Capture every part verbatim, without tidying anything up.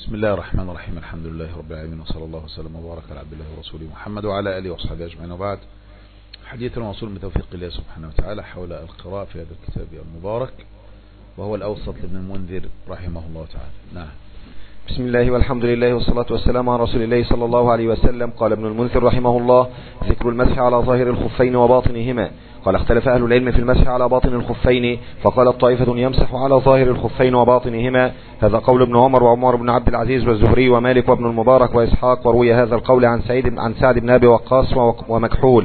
بسم الله الرحمن الرحيم. الحمد لله رب العالمين، وصلى الله وسلم وبارك على عبد الله ورسوله محمد وعلى آله وصحبه أجمعين، وبعد. حديثنا وصول بتوفيق الله سبحانه وتعالى حول القراءة في هذا الكتاب المبارك، وهو الأوسط لابن المنذر رحمه الله تعالى. نعم. بسم الله والحمد لله والصلاة والسلام على رسول الله صلى الله عليه وسلم. قال ابن المنذر رحمه الله: ذكر المسح على ظاهر الخفين وباطنهما. قال: اختلف أهل العلم في المسح على باطن الخفين، فقالت طائفة يمسح على ظاهر الخفين وباطنهما. هذا قول ابن عمر وعمر بن عبد العزيز والزهري ومالك وابن المبارك وإسحاق، وروي هذا القول عن سعيد عن سعد بن أبي وقاص ومكحول.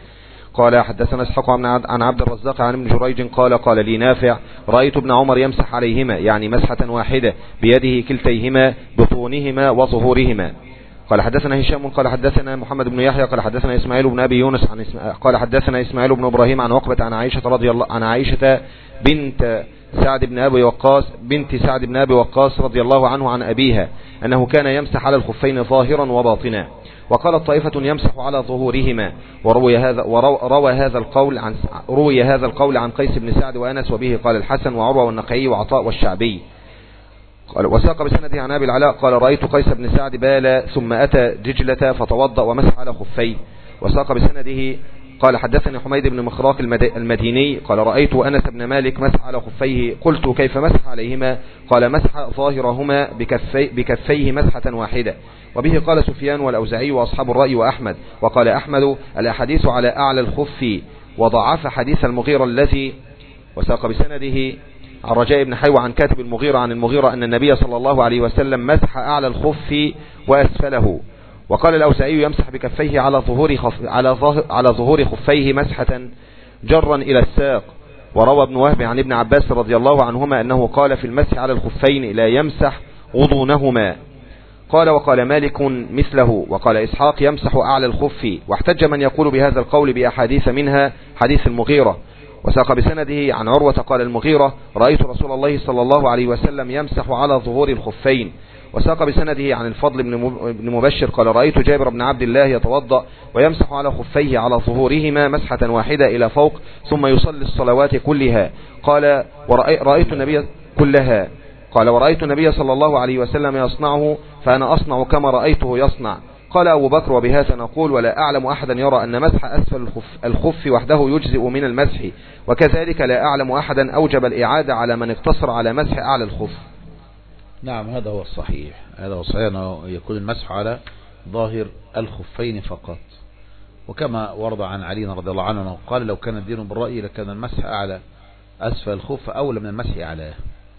قال: حدثنا اسحاق عن عبد الرزاق عن ابن جريج قال: قال لي نافع: رأيت ابن عمر يمسح عليهما، يعني مسحة واحدة بيده كلتيهما بطونهما وظهورهما. قال: حدثنا هشام قال حدثنا محمد بن يحيى قال حدثنا إسماعيل بن أبي يونس عن اسم... قال حدثنا إسماعيل بن إبراهيم عن عقبة عن عائشة رضي الله عن عائشة بنت سعد بن أبي وقاص بنت سعد بن أبي وقاص رضي الله عنه عن أبيها أنه كان يمسح على الخفين ظاهرا وباطنا. وقالت طائفة يمسح على ظهورهما، وروي هذا وروى هذا القول عن روي هذا القول عن قيس بن سعد وأنس، وبه قال الحسن وعروة والنقعي وعطاء والشعبي. قال: وساق بسنده عن أبي العلاء قال: رأيت قيس بن سعد بال ثم أتى دجلة فتوضأ ومسح على خفيه. وساق بسنده قال: حدثني حميد بن مخراق المديني قال: رأيت أنس بن مالك مسح على خفيه، قلت: كيف مسح عليهما؟ قال: مسح ظاهرهما بكفي بكفيه مسحة واحدة. وبه قال سفيان والأوزاعي وأصحاب الرأي وأحمد. وقال أحمد: الأحاديث على أعلى الخف، وضعف حديث المغيرة الذي. وساق بسنده عن رجاء بن حيوة عن كاتب المغيرة عن المغيرة أن النبي صلى الله عليه وسلم مسح أعلى الخف وأسفله. وقال الأوزاعي: يمسح بكفيه على ظهور خف على ظهر على ظهور خفيه مسحة جرا إلى الساق. وروى ابن وهب عن ابن عباس رضي الله عنهما أنه قال في المسح على الخفين: لا يمسح غضونهما. قال: وقال مالك مثله. وقال إسحاق: يمسح أعلى الخف. واحتج من يقول بهذا القول بأحاديث منها حديث المغيرة. وساق بسنده عن عروة قال المغيرة: رأيت رسول الله صلى الله عليه وسلم يمسح على ظهور الخفين. وساق بسنده عن الفضل بن مبشر قال: رأيت جابر بن عبد الله يتوضأ ويمسح على خفيه على ظهورهما مسحة واحدة إلى فوق، ثم يصلي الصلوات كلها. قال: ورأيت النبي كلها قال ورأيت النبي صلى الله عليه وسلم يصنعه، فأنا أصنع كما رأيته يصنع. قال أبو بكر: وبهذا نقول، ولا أعلم أحدا يرى أن مسح أسفل الخف, الخف وحده يجزئ من المسح، وكذلك لا أعلم أحدا أوجب الإعادة على من اقتصر على مسح أعلى الخف. نعم، هذا هو الصحيح. هذا هو الصحيح، أنه يكون المسح على ظاهر الخفين فقط. وكما ورد عن علي رضي الله عنه قال: لو كان الدين بالرأي لكان المسح أعلى أسفل الخف أولى من المسح أعلاه.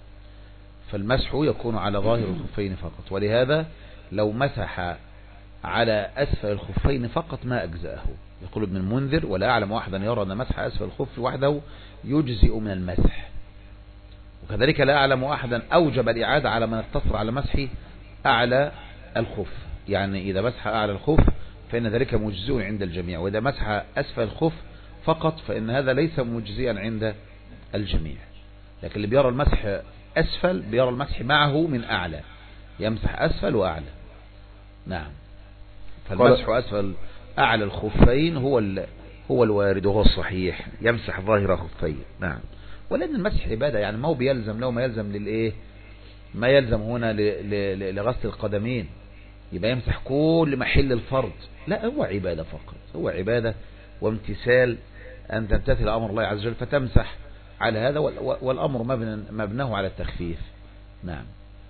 فالمسح يكون على ظاهر الخفين فقط، ولهذا لو مسح على أسفل الخفين فقط ما أجزأه. يقول ابن المنذر: ولا أعلم أحدا يرى أن مسح أسفل الخف وحده يجزئ من المسح، وكذلك لا أعلم أحدا أوجب الإعادة على من اقتصر على مسح أعلى الخف. يعني إذا مسح أعلى الخف فإن ذلك مجزئ عند الجميع، وإذا مسح أسفل الخف فقط فإن هذا ليس مجزئا عند الجميع. لكن اللي بيرى المسح أسفل بيرى المسح معه من أعلى، يمسح أسفل وأعلى. نعم، فالمسح أسفل أعلى الخفين هو هو الوارد وهو الصحيح، يمسح ظاهر خفين. نعم، ولأن المسح عبادة، يعني ما هو بيلزم له ما يلزم للإيه ما يلزم هنا لغسل القدمين يبقى يمسح كل محل الفرض، لا، هو عبادة فقط، هو عبادة وامتثال أن تمتثل أمر الله عز وجل فتمسح على هذا، والأمر مبناه على التخفيف. نعم.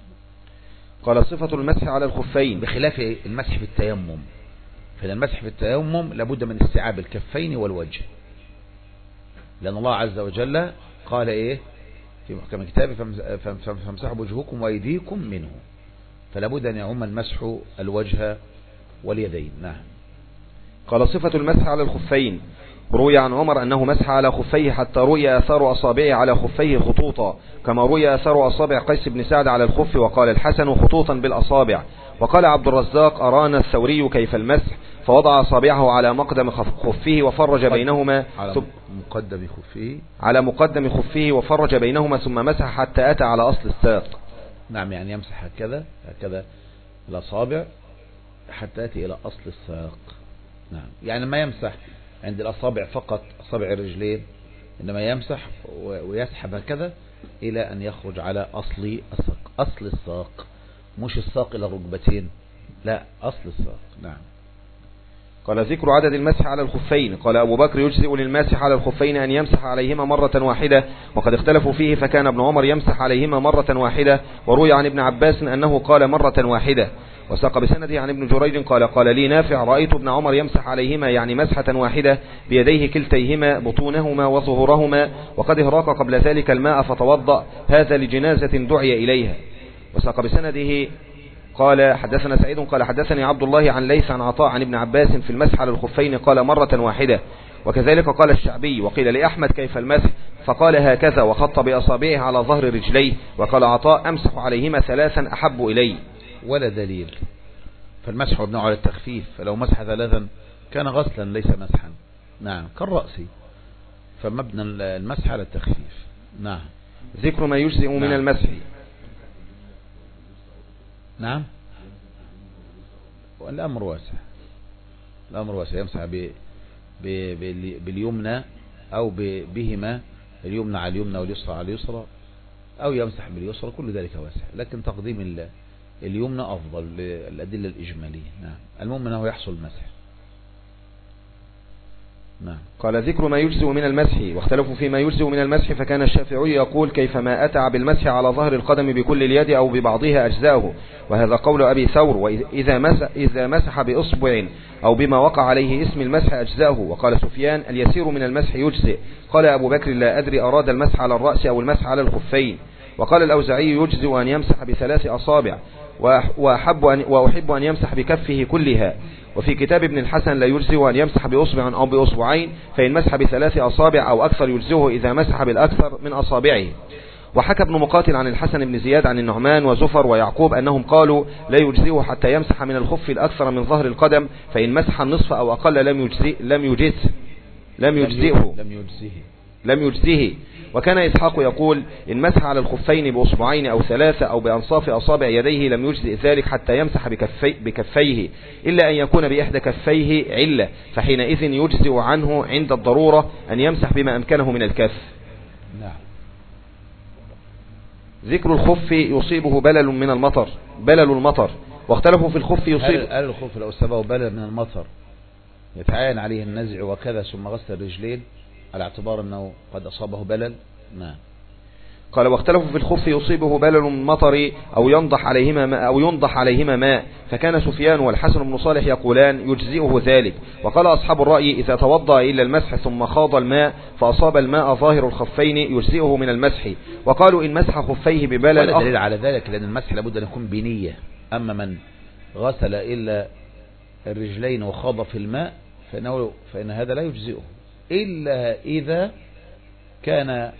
قال: صفة المسح على الخفين بخلاف المسح في التيمم، فإن المسح في التيمم لابد من استيعاب الكفين والوجه، لأن الله عز وجل قال إيه في محكم كتابه: فامسحوا بوجوهكم وأيديكم منه، فلابد أن يعم المسح الوجه واليدين. نعم. قال: صفة المسح على الخفين. روي عن عمر أنه مسح على خفيه حتى روي أثار أصابعه على خفيه خطوطا، كما روي أثار أصابع قيس بن سعد على الخف. وقال الحسن: خطوطا بالأصابع. وقال عبد الرزاق: أرانا الثوري كيف المسح، فوضع أصابعه على مقدم خفه وفرج بينهما على مقدم خفه على مقدم خفه وفرج بينهما ثم مسح حتى أتى على أصل الساق. نعم، يعني يمسح هكذا هكذا الأصابع حتى أتي إلى أصل الساق. نعم، يعني ما يمسح عند الأصابع فقط، أصابع الرجلين، إنما يمسح ويسحب هكذا إلى أن يخرج على أصل الساق. أصل الساق مش الساق إلى الركبتين، لا أصل الساق. نعم. قال ذكر عدد المسح على الخفين. قال أبو بكر يجزئ للماسح على الخفين أن يمسح عليهما مرة واحدة، وقد اختلفوا فيه، فكان ابن عمر يمسح عليهما مرة واحدة، وروي عن ابن عباس أنه قال مرة واحدة. وساق بسنده عن ابن جريج قال قال لي نافع رأيت ابن عمر يمسح عليهما يعني مسحة واحدة بيديه كلتيهما بطونهما وظهورهما، وقد اهراق قبل ذلك الماء فتوضأ، هذا لجنازة دعي إليها. وساق بسنده قال حدثنا سعيد قال حدثني عبد الله عن ليث عن عطاء عن ابن عباس في المسح على الخفين قال مرة واحدة. وكذلك قال الشعبي. وقيل لأحمد كيف المسح فقال هكذا وخط بأصابعه على ظهر رجليه. وقال عطاء أمسح عليهما ثلاثا أحب إلي. ولا دليل، فالمسح مبني على التخفيف، فلو مسح ثلاثا كان غسلا ليس مسحا. نعم كالرأس، فمبنى المسح على التخفيف. نعم. ذكر ما يجزئ نعم. من المسح. نعم. والأمر واسع، الأمر واسع، يمسح ب... ب... ب... باليمنى أو ب... بهما، اليمنى على اليمنى واليسرى على اليسرى، أو يمسح باليسرى، كل ذلك واسع، لكن تقديم ال... اليمنى أفضل للأدلة الإجمالية. نعم. المهم أنه يحصل المسح. نعم. قال ذكر ما يجزئ من المسح. واختلفوا فيما يجزئ من المسح، فكان الشافعي يقول كيفما أتع بالمسح على ظهر القدم بكل اليد أو ببعضها أجزاؤه، وهذا قول أبي ثور. وإذا مسح, إذا مسح بإصبع أو بما وقع عليه اسم المسح أجزاؤه. وقال سفيان اليسير من المسح يجزئ. قال أبو بكر لا أدري أراد المسح على الرأس أو المسح على الخفين. وقال الأوزعي يجزئ أن يمسح بثلاث أصابع، وأحب أن, وأحب أن يمسح بكفه كلها. وفي كتاب ابن الحسن لا يجزئ أن يمسح بأصبع أو بأصبعين، فإن مسح بثلاث أصابع أو أكثر يجزئه إذا مسح بالأكثر من أصابعه. وحكى ابن مقاتل عن الحسن بن زياد عن النعمان وزفر ويعقوب أنهم قالوا لا يجزئه حتى يمسح من الخف الأكثر من ظهر القدم، فإن مسح النصف أو أقل لم يجزئ لم يجزئ لم يجزئه لم يجزئه لم يجزئه. وكان إسحاق يقول إن مسح على الخفين بأصبعين أو ثلاثة أو بأنصاف أصابع يديه لم يجزئ ذلك حتى يمسح بكفي بكفيه، إلا أن يكون بإحدى كفيه علة، فحينئذ يجزئ عنه عند الضرورة أن يمسح بما أمكنه من الكف. نعم. ذكر الخف يصيبه بلل من المطر، بلل المطر. واختلفوا في الخف يصيب. هل الخف لو أصابه بلل من المطر يتعين عليه النزع وكذا ثم غسل الرجلين على اعتبار أنه قد أصابه بلل؟ نعم. قال واختلفوا في الخف يصيبه بلل من مطر أو ينضح عليهما ماء أو ينضح عليهما ماء، فكان سفيان والحسن بن صالح يقولان يجزئه ذلك. وقال أصحاب الرأي إذا توضأ إلا المسح ثم خاض الماء فأصاب الماء ظاهر الخفين يجزئه من المسح. وقالوا إن مسح خفيه ببلل ولا دليل على ذلك، لأن المسح لابد أن يكون بنية. أما من غسل إلا الرجلين وخاض في الماء فإنه فإن هذا لا يجزئه إلا إذا كان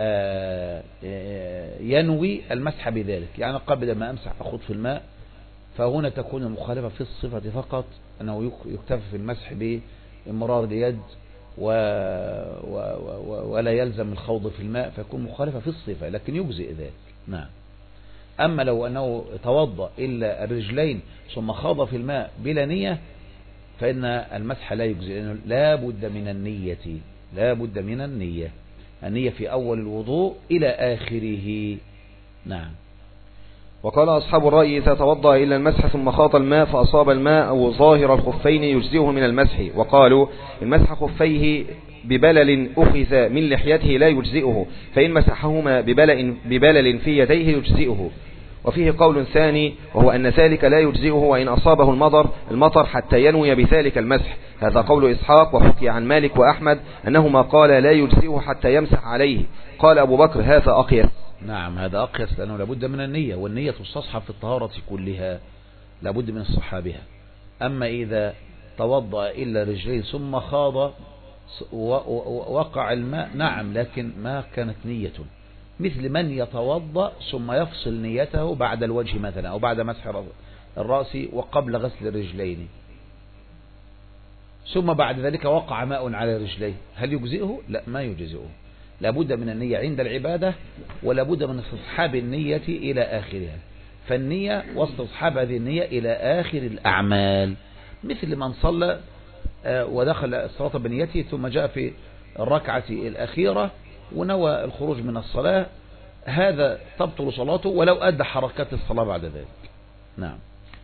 ينوي المسح بذلك، يعني قبل ما أمسح أخذ في الماء، فهنا تكون المخالفة في الصفة فقط، أنه يكتفى في المسح بإمرار اليد و... و... و... ولا يلزم الخوض في الماء، فيكون مخالفة في الصفة، لكن يجزئ ذلك. نعم. أما لو أنه توضأ إلا الرجلين ثم خاض في الماء بلا نية فإن المسح لا يجزئ، لأنه لا بد من النية، لا بد من النية، النية في أول الوضوء إلى آخره. نعم. وقال أصحاب الرأي إذا توضأ إلا المسح ثم خاض الماء فأصاب الماء أو ظاهر الخفين يجزئه من المسح. وقالوا المسح خفيه ببلل أخذ من لحيته لا يجزئه، فإن مسحهما ببلل, ببلل في يديه يجزئه. وفيه قول ثاني وهو أن ذلك لا يجزئه وإن أصابه المطر المطر حتى ينوي بذلك المسح، هذا قول إسحاق. وحكي عن مالك وأحمد أنهما قال لا يجزئه حتى يمسح عليه. قال أبو بكر هذا أقيس. نعم هذا أقيس، لأنه لابد من النية، والنية تستصحب في الطهارة كلها، لابد من استصحابها. أما إذا توضأ إلا رجلين ثم خاض وقع الماء نعم، لكن ما كانت نية، مثل من يتوضأ ثم يفصل نيته بعد الوجه مثلا أو بعد مسح الرأس وقبل غسل الرجلين، ثم بعد ذلك وقع ماء على رجليه، هل يجزئه؟ لا، ما يجزئه، لابد من النية عند العبادة، ولابد من استصحاب النية إلى آخرها، فالنية واستصحاب هذه النية إلى آخر الأعمال، مثل من صلى ودخل الصلاة بنيته ثم جاء في الركعة الأخيرة ونوى الخروج من الصلاة، هذا تبطل صلاته ولو أدى حركات الصلاة بعد ذلك. نعم.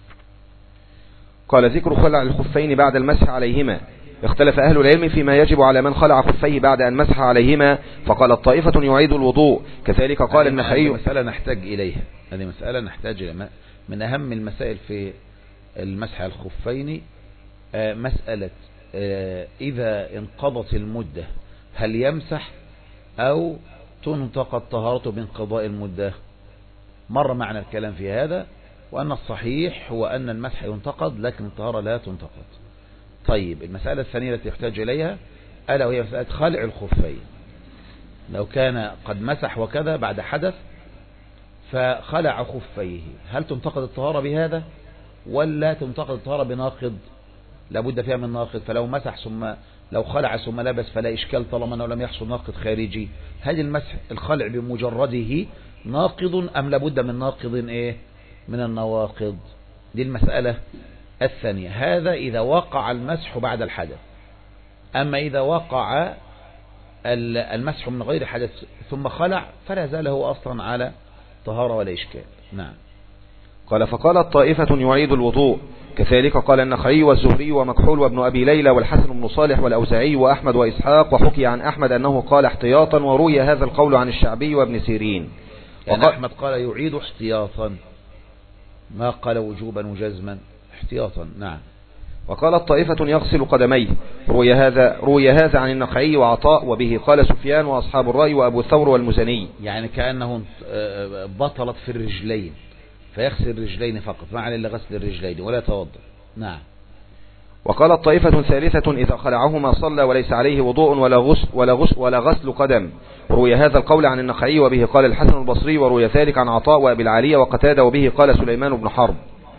قال ذكر خلع الخفين بعد المسح عليهما. اختلف أهل العلم فيما يجب على من خلع خفيه بعد أن مسح عليهما، فقال الطائفة يعيد الوضوء، كذلك قال النخعي. هذه مسألة نحتاج إليها، هذه مسألة نحتاج إليها. من أهم المسائل في المسح على الخفين مسألة إذا انقضت المدة هل يمسح أو تنتقد طهارته بانقضاء المدة. مر معنا الكلام في هذا، وأن الصحيح هو أن المسح ينتقد لكن الطهارة لا تنتقد. طيب المسألة الثانية التي يحتاج إليها ألا وهي مسألة خلع الخفين. لو كان قد مسح وكذا بعد حدث فخلع خفيه، هل تنتقد الطهارة بهذا ولا تنتقد الطهارة بناقض؟ لابد فيها من ناقض. فلو مسح ثم لو خلع ثم لبس فلا إشكال طالما أنه لم يحصل ناقض خارجي. هل المسح الخلع بمجرده ناقض أم لابد من ناقض إيه من النواقض؟ دي المسألة الثانية. هذا إذا وقع المسح بعد الحدث. أما إذا وقع المسح من غير حدث ثم خلع فلا زال هو أصلا على طهارة ولا إشكال. نعم. قال فقالت طائفة يعيد الوضوء، كذلك قال النخعي والزهري ومكحول وابن أبي ليلى والحسن بن صالح والأوزاعي وأحمد وإسحاق، وحكي عن أحمد أنه قال احتياطا، وروي هذا القول عن الشعبي وابن سيرين. يعني أحمد قال يعيد احتياطا، ما قال وجوبا وجزما، احتياطا. نعم. وقالت طائفة يغسل قدميه، روي هذا روي هذا عن النخعي وعطاء، وبه قال سفيان وأصحاب الرأي وأبو الثور والمزني. يعني كأنه بطلت في الرجلين فيغسل الرجلين فقط، ما عليه إلا غسل الرجلين ولا يتوضا. نعم. وقالت طائفة ثالثة إذا خلعهما صلى وليس عليه وضوء ولا غسل ولا غسل ولا غسل قدم، روي هذا القول عن النخعي، وبه قال الحسن البصري، وروي ذلك عن عطاء وأبي العالية وقتادة، وبه قال سليمان بن حرب.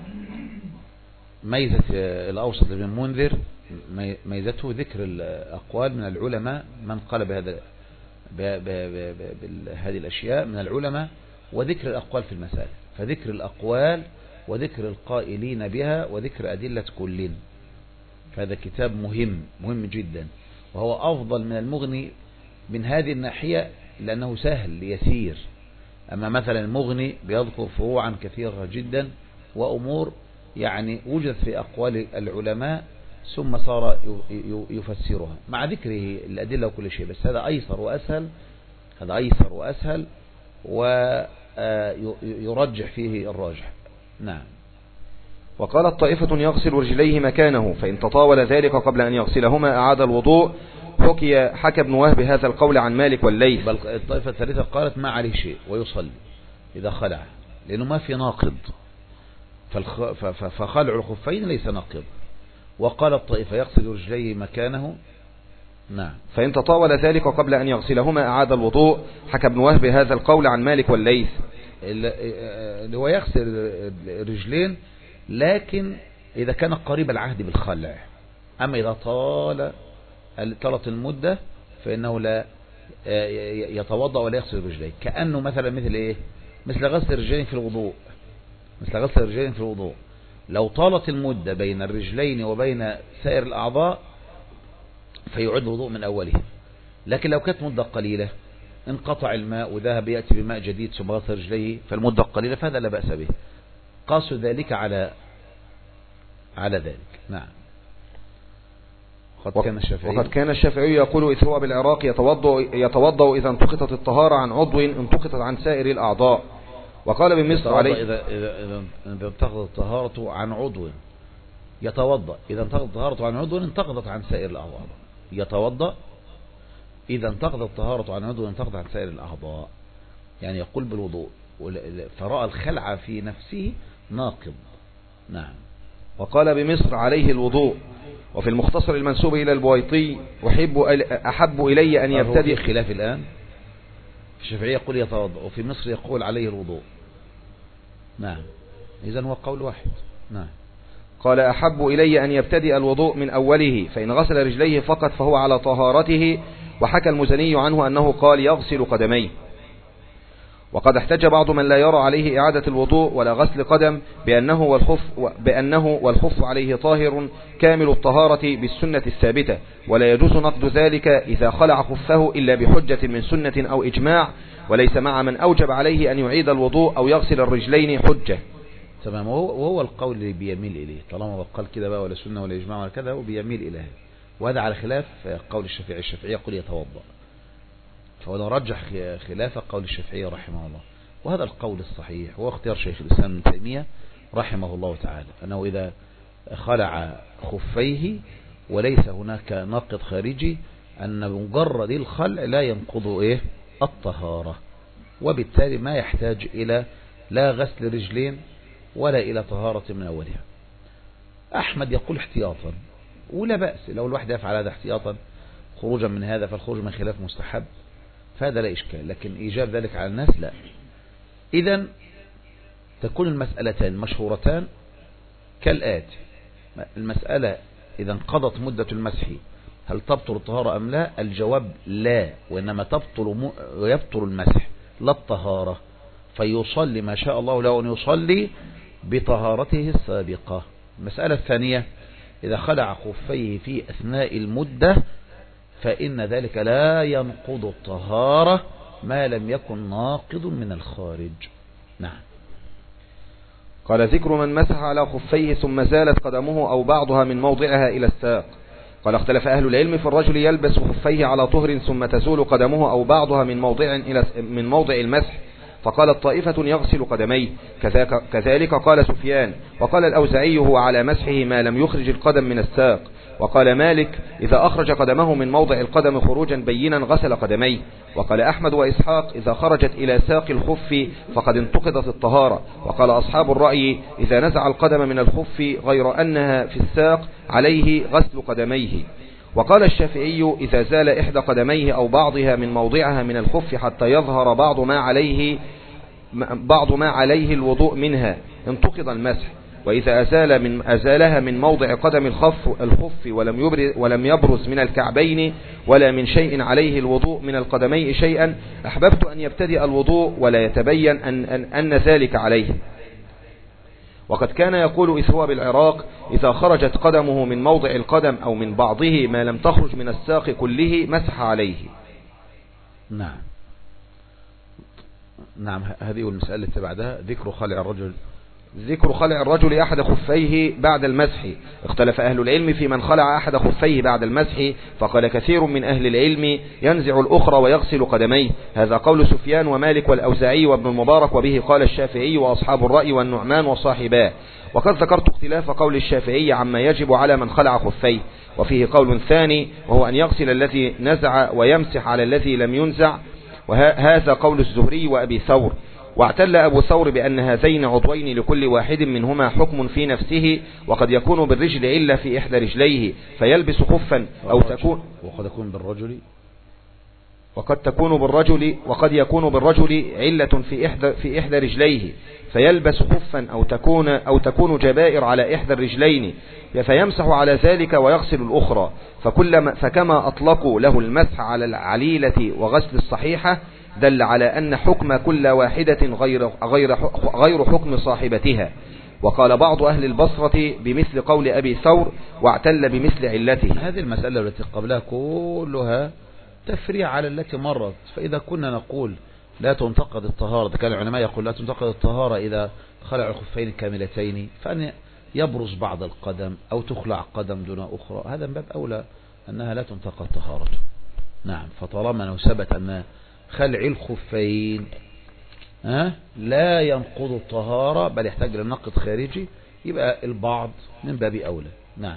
ميزة الأوسط بن منذر ميزته ذكر الأقوال من العلماء، من قال بهذا بهذه الأشياء من العلماء، وذكر الأقوال في المسائل. فذكر الأقوال وذكر القائلين بها وذكر أدلة كل، هذا كتاب مهم مهم جدا، وهو أفضل من المغني من هذه الناحية لأنه سهل يسير. أما مثلا المغني بيذكر فروعا كثيرة جدا وأمور يعني وجد في أقوال العلماء ثم صار يفسرها مع ذكره الأدلة وكل شيء، بس هذا أيسر وأسهل، هذا أيسر وأسهل ويرجح فيه الراجح. نعم. وقالت طائفة يغسل رجليه مكانه، فإن تطاول ذلك قبل أن يغسلهما أعاد الوضوء. حكي حكى ابن وهب هذا القول عن مالك والليث. بل الطائفة الثالثة قالت ما عليه شيء ويصلي إذا خلع، لأنه ما في ناقض، فخلع الخفين ليس ناقض. وقال الطائفة يغسل رجليه مكانه. نعم. فإن تطاول ذلك قبل أن يغسلهما أعاد الوضوء. حكى ابن وهب هذا القول عن مالك والليث. اللي هو يغسل الرجلين لكن إذا كان قريب العهد بالخلع. أما إذا طال طالت المدة فإنه لا يتوضأ ولا يغسل الرجلين، كأنه مثلا مثل إيه مثل غسل الرجلين في الوضوء مثل غسل الرجلين في الوضوء لو طالت المدة بين الرجلين وبين سائر الأعضاء فيعد الوضوء من أوله. لكن لو كانت مدة قليلة انقطع الماء وذهب يأتي بماء جديد ثم غسل رجليه فالمدة قليلة فهذا لا بأس به. قاسوا ذلك على على ذلك. نعم. وقد كان الشافعي وقد كان الشافعي يقول إذ هو بالعراق يتوضأ يتوضأ إذا انتقطت الطهارة عن عضو انتقطت عن سائر الأعضاء. وقال بمصر عليه إذا إذا إذا انتقضت الطهارة عن عضو يتوضأ إذا انتقضت الطهارة عن عضو انتقضت عن سائر الأعضاء. يتوضأ إذا انتقضت الطهارة عن عضو انتقضت عن سائر الأعضاء، يعني يقول بالوضوء، فرأى الخلع في نفسه ناقض. نعم. وقال بمصر عليه الوضوء. وفي المختصر المنسوب إلى البويطي أحب أحب إلي أن يبتدئ. خلاف الآن في الشافعية يقول يتوضأ وفي مصر يقول عليه الوضوء. نعم. إذن هو قول واحد. نعم. قال أحب إلي أن يبتدئ الوضوء من أوله، فإن غسل رجليه فقط فهو على طهارته. وحكى المزني عنه أنه قال يغسل قدميه. وقد احتج بعض من لا يرى عليه إعادة الوضوء ولا غسل قدم بأنه والخف, بأنه والخف عليه طاهر كامل الطهارة بالسنة الثابتة، ولا يجوز نقض ذلك إذا خلع خفه إلا بحجة من سنة أو إجماع، وليس مع من أوجب عليه أن يعيد الوضوء أو يغسل الرجلين حجة. تمام. وهو القول اللي بيميل إليه، طالما قال كده بقى ولا سنة ولا إجماع ولا كذا، هو بيميل إليه. وهذا على خلاف قول الشافعي. الشافعي يقول يتوضأ، فهو رجح خلاف قول الشافعي رحمه الله. وهذا القول الصحيح هو اختيار شيخ الإسلام ابن تيمية رحمه الله تعالى، أنه إذا خلع خفيه وليس هناك ناقض خارجي، أن مجرد الخلع لا ينقض إيه الطهارة، وبالتالي ما يحتاج إلى لا غسل رجلين ولا إلى طهارة من أولها. أحمد يقول احتياطا، ولا بأس لو الواحد يفعل هذا احتياطا خروجا من هذا، فالخروج من خلاف مستحب، فهذا لا إشكال، لكن إيجاب ذلك على الناس لا. إذن تكون المسألتان مشهورتان كالآتي: المسألة إذا انقضت مدة المسح هل تبطل الطهارة أم لا؟ الجواب لا، وإنما تبطل ويبطل المسح لا الطهارة، فيصلي ما شاء الله له أن يصلي بطهارته السابقة. المسألة الثانية: إذا خلع خفيه في أثناء المدة فإن ذلك لا ينقض الطهارة ما لم يكن ناقض من الخارج. نعم. قال: ذكر من مسح على خفيه ثم زالت قدمه أو بعضها من موضعها إلى الساق. قال: اختلف أهل العلم في الرجل يلبس خفيه على طهر ثم تزول قدمه أو بعضها من موضع إلى من موضع المسح، فقالت طائفة يغسل قدميه، كذلك قال سفيان، وقال الأوزاعي هو على مسحه ما لم يخرج القدم من الساق، وقال مالك إذا أخرج قدمه من موضع القدم خروجا بينا غسل قدميه، وقال أحمد وإسحاق إذا خرجت إلى ساق الخف فقد انتقضت الطهارة، وقال أصحاب الرأي إذا نزع القدم من الخف غير أنها في الساق عليه غسل قدميه. وقال الشافعي إذا زال إحدى قدميه أو بعضها من موضعها من الخف حتى يظهر بعض ما عليه بعض ما عليه الوضوء منها انتقض المسح، وإذا أزال من أزالها من موضع قدم الخف الخف ولم يبرز ولم يبرز من الكعبين ولا من شيء عليه الوضوء من القدمين شيئا أحببت أن يبتدئ الوضوء ولا يتبين أن, أن, أن ذلك عليه. وقد كان يقول إذ هو بالعراق إذا خرجت قدمه من موضع القدم أو من بعضه ما لم تخرج من الساق كله مسح عليه. نعم. نعم. هذه المسألة التي بعدها ذكر خلع الرجل ذكر خلع الرجل أحد خفيه بعد المسح. اختلف أهل العلم في من خلع أحد خفيه بعد المسح، فقال كثير من أهل العلم ينزع الأخرى ويغسل قدميه، هذا قول سفيان ومالك والأوزاعي وابن المبارك، وبه قال الشافعي وأصحاب الرأي والنعمان وصاحباه. وقد ذكرت اختلاف قول الشافعي عما يجب على من خلع خفيه، وفيه قول ثاني وهو أن يغسل الذي نزع ويمسح على الذي لم ينزع، وهذا قول الزهري وأبي ثور. واعتل أبو ثور بأن هذين عضوين لكل واحد منهما حكم في نفسه، وقد يكون بالرجل إلا في إحدى رجليه فيلبس خفا أو تكون وقد يكون بالرجل وقد تكون بالرجل وقد يكون بالرجل علة في إحدى في إحدى رجليه فيلبس خفا أو تكون أو تكون جبائر على إحدى الرجلين فيمسح على ذلك ويغسل الأخرى، فكلما فكما أطلقوا له المسح على العليلة وغسل الصحيحة دل على أن حكم كل واحدة غير غير غير حكم صاحبتها. وقال بعض أهل البصرة بمثل قول أبي ثور واعتل بمثل علته. هذه المسألة التي قبلها كلها تفريع على التي مرت، فإذا كنا نقول لا تنتقد الطهارة، كان العلماء يقول لا تنتقد الطهارة إذا خلع الخفين كاملتين، فأن يبرز بعض القدم أو تخلع قدم دون أخرى، هذا من باب أولى أنها لا تنتقد طهارته. نعم. فطالما أنه ثبت أن خلع الخفين ها لا ينقض الطهارة بل يحتاج لنقض خارجي، يبقى البعض من باب أولى. نعم.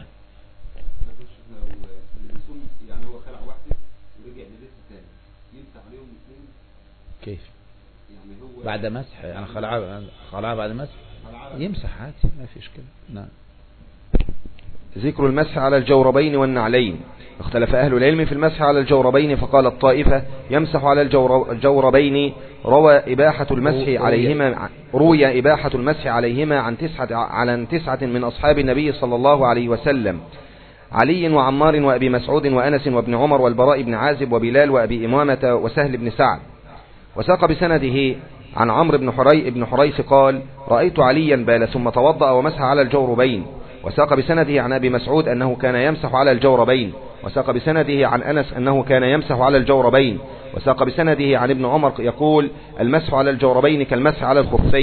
يعني هو خلع واحدة ورجع للبس الثاني يمسح عليهم الاثنين كيف؟ يعني هو بعد مسح، يعني خلعها خلعها بعد مسح يمسح عادي ما فيش كده. نعم. ذكر المسح على الجوربين والنعلين. اختلف أهل العلم في المسح على الجوربين، فقال الطائفة يمسح على الجوربين روى إباحة المسح عليهما روي إباحة المسح عليهما عن تسعة على تسعة من أصحاب النبي صلى الله عليه وسلم: علي وعمار وأبي مسعود وأنس وابن عمر والبراء بن عازب وبلال وأبي إمامة وسهل بن سعد. وساق بسنده عن عمرو بن حري بن حريث قال: رأيت عليا بال ثم توضأ ومسح على الجوربين. وساق بسنده عن أبي مسعود أنه كان يمسح على الجوربين. وساق بسنده عن أنس أنه كان يمسح على الجوربين. وساق بسنده عن ابن عمر يقول: المسح على الجوربين كالمسح على الخفين.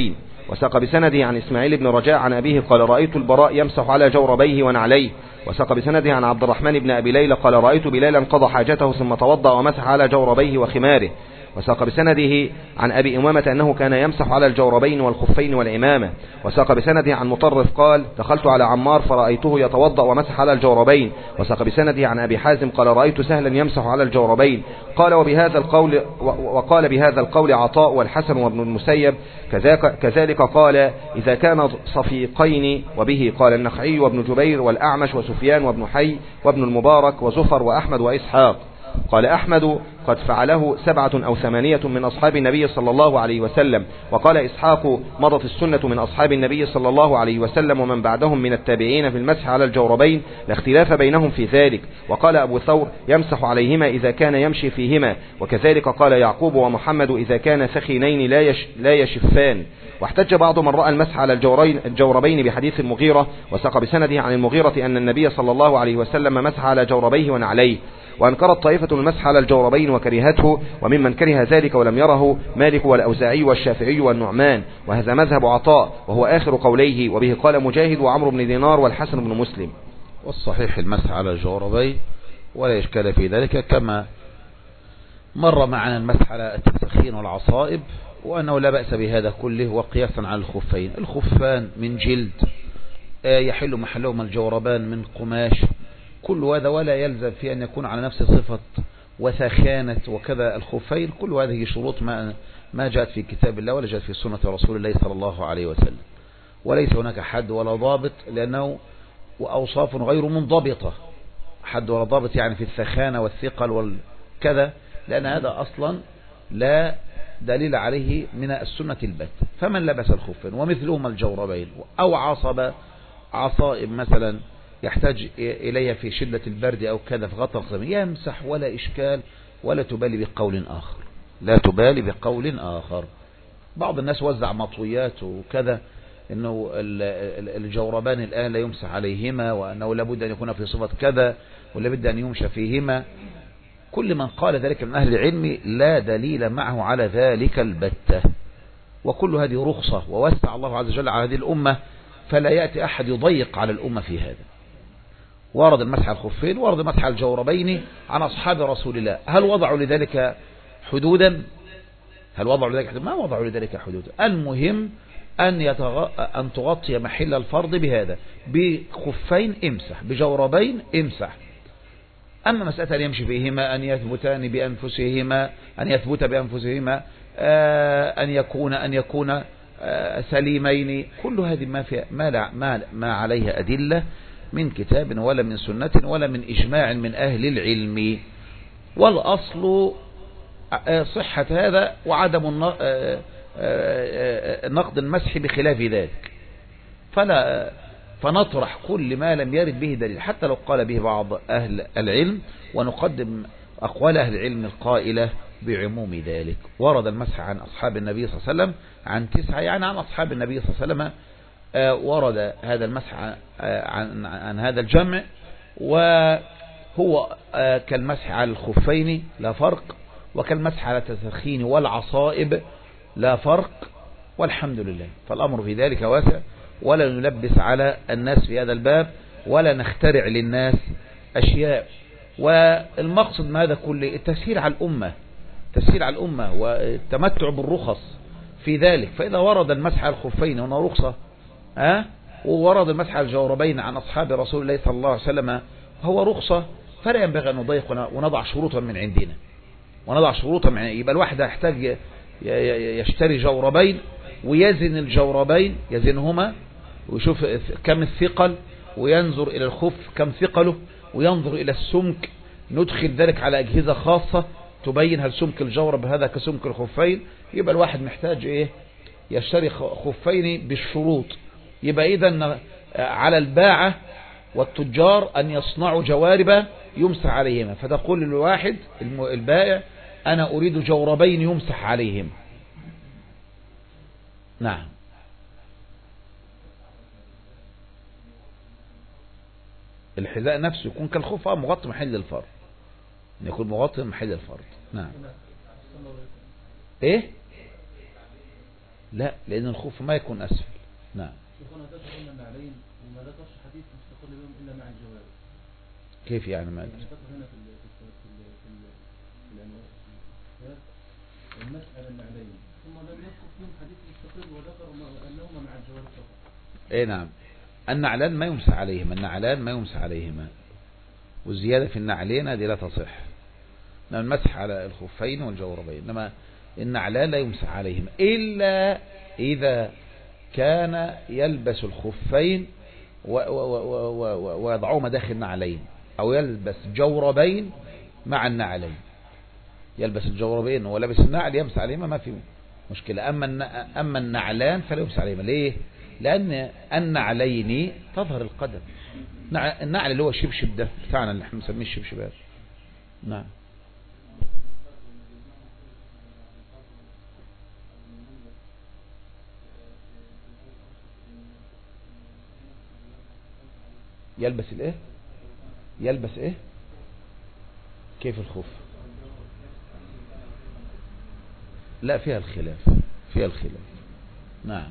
وساق بسنده عن إسماعيل بن رجاء عن أبيه قال رأيت البراء يمسح على جوربيه ونعليه. وساق بسنده عن عبد الرحمن بن أبي ليلى قال رأيت بلالا قضى حاجته ثم توضأ ومسح على جوربيه وخماره. وساق بسنده عن أبي أمامة أنه كان يمسح على الجوربين والخفين والعمامة. وساق بسنده عن مطرف قال دخلت على عمار فرأيته يتوضأ ومسح على الجوربين. وساق بسنده عن أبي حازم قال رأيت سهلا يمسح على الجوربين. قال وبهذا القول وقال بهذا القول عطاء والحسن وابن المسيب كذلك قال إذا كان صفيقين. وبه قال النخعي وابن جبير والأعمش وسفيان وابن حي وابن المبارك وزفر وأحمد وإسحاق. قال أحمد قد فعله سبعة أو ثمانية من أصحاب النبي صلى الله عليه وسلم. وقال إسحاق مضت السنة من أصحاب النبي صلى الله عليه وسلم ومن بعدهم من التابعين في المسح على الجوربين لا اختلاف بينهم في ذلك. وقال أبو ثور يمسح عليهما إذا كان يمشي فيهما. وكذلك قال يعقوب ومحمد إذا كان ثخينين لا, يش لا يشفان. واحتج بعض من رأى المسح على الجوربين بحديث المغيرة وساق بسنده عن المغيرة أن النبي صلى الله عليه وسلم مسح على جوربيه ونعليه. وأنكرت طائفة المسح على الجوربين وكرهته، وممن كره ذلك ولم يره مالك والأوزاعي والشافعي والنعمان، وهذا مذهب عطاء وهو آخر قوليه، وبه قال مجاهد وعمرو بن دينار والحسن بن مسلم. والصحيح المسح على الجوربين ولا إشكال في ذلك، كما مر معنا المسح على التسخين والعصائب، وأنه لا بأس بهذا كله. وقياسا على الخفين، الخفان من جلد يحل محلهما الجوربان من قماش، كل هذا ولا يلزم في أن يكون على نفس صفة وثخانة وكذا الخفين. كل هذه شروط ما ما جاءت في كتاب الله ولا جاءت في سنة رسول الله صلى الله عليه وسلم، وليس هناك حد ولا ضابط، لأنه وأوصاف غير منضبطة. حد ولا ضابط يعني في الثخانة والثقل والكذا، لأن هذا أصلا لا دليل عليه من السنة البت. فمن لبس الخفين ومثلهما الجوربين أو عصب عصائب مثلا يحتاج إليها في شدة البرد أو كذا في غطى الخصم يمسح ولا إشكال، ولا تبالي بقول آخر، لا تبالي بقول آخر. بعض الناس وزع مطويات وكذا إنه الجوربان الآن لا يمسح عليهما، وأنه لابد أن يكون في صفة كذا، ولابد أن يمشى فيهما. كل من قال ذلك من أهل العلم لا دليل معه على ذلك البتة، وكل هذه رخصة، ووسع الله عز وجل على هذه الأمة، فلا يأتي أحد يضيق على الأمة في هذا. ورد المسح على الخفين، ورد المسح على الجوربين عن أصحاب رسول الله. هل وضعوا لذلك حدودا؟ هل وضعوا لذلك حدودا؟ ما وضعوا لذلك حدودا. المهم أن, يتغ... أن تغطي محل الفرض بهذا، بخفين امسح، بجوربين امسح. أما مسألة أن يمشي فيهما، أن يثبتان بأنفسهما، أن يثبت بأنفسهما، آه أن يكون أن يكون آه سليمين، كل هذه ما فيها ما, لا ما, ما عليها أدلة من كتاب ولا من سنة ولا من إجماع من أهل العلم. والأصل صحة هذا وعدم نقد المسح بخلاف ذلك، فلا فنطرح كل ما لم يرد به دليل حتى لو قال به بعض أهل العلم، ونقدم أقوال أهل العلم القائلة بعموم ذلك. ورد المسح عن أصحاب النبي صلى الله عليه وسلم عن تسعة، يعني عن أصحاب النبي صلى الله عليه وسلم. ورد هذا المسح عن, عن هذا الجمع، وهو كالمسح على الخفين لا فرق، وكالمسح على التسخين والعصائب لا فرق، والحمد لله. فالأمر في ذلك واسع، ولا نلبس على الناس في هذا الباب، ولا نخترع للناس أشياء. والمقصد من هذا كله التسهيل على الأمة، التسهيل على الأمة والتمتع بالرخص في ذلك. فإذا ورد المسح على الخفين هنا رخصة، أه؟ وورد المسح على الجوربين عن أصحاب رسول الله صلى الله عليه وسلم هو رخصة، فلا ينبغي أن نضيق ونضع شروطا من عندنا، ونضع شروطا من عندنا. يبقى الواحد يحتاج يشتري جوربين ويزن الجوربين، يزنهما ويشوف كم الثقل، وينظر إلى الخف كم ثقله، وينظر إلى السمك. ندخل ذلك على أجهزة خاصة تبين هل سمك الجورب هذا كسمك الخفين. يبقى الواحد محتاج إيه؟ يشتري خفين بالشروط. يبقى إذن على الباعة والتجار أن يصنعوا جوارب يمسح عليهما، فتقول للواحد البائع أنا أريد جوربين يمسح عليهم. نعم. الحذاء نفسه يكون كالخفة مغطي محل الفرد، يكون مغطي محل الفرد. نعم. ايه لا، لأن الخف ما يكون أسفل. نعم. شيخنا ذكر أن النعلين وما ذكرش حديث مستقل بهم إلا مع الجواب. كيف يعني ما ذكر هنا في ال في ال في ال في العنوان المسألة النعلين ثم لم يذكر فيهم حديث مستقل وذكر أنهما مع الجواب فقط. اي نعم. النعلان ما يمسح عليهما، النعلان ما يمسح عليهما، والزيادة في النعلين هذه لا تصح. المسح على الخفين والجوربين، إنما النعلان لا يمسح عليهما إلا إذا كان يلبس الخفين ويضعهما داخل النعلين، أو يلبس جوربين مع النعلين. يلبس الجوربين ولبس النعل يمسح عليهما ما في مشكلة. أما أما النعلان فلا يمسح عليهما. ليه؟ لأن النعلين تظهر القدم. النعل اللي هو الشبشب ده بتاعنا اللي احنا بنسميه الشبشبات. نعم. يلبس الايه؟ يلبس ايه؟ كيف الخف؟ لا، فيها الخلاف، فيها الخلاف. نعم،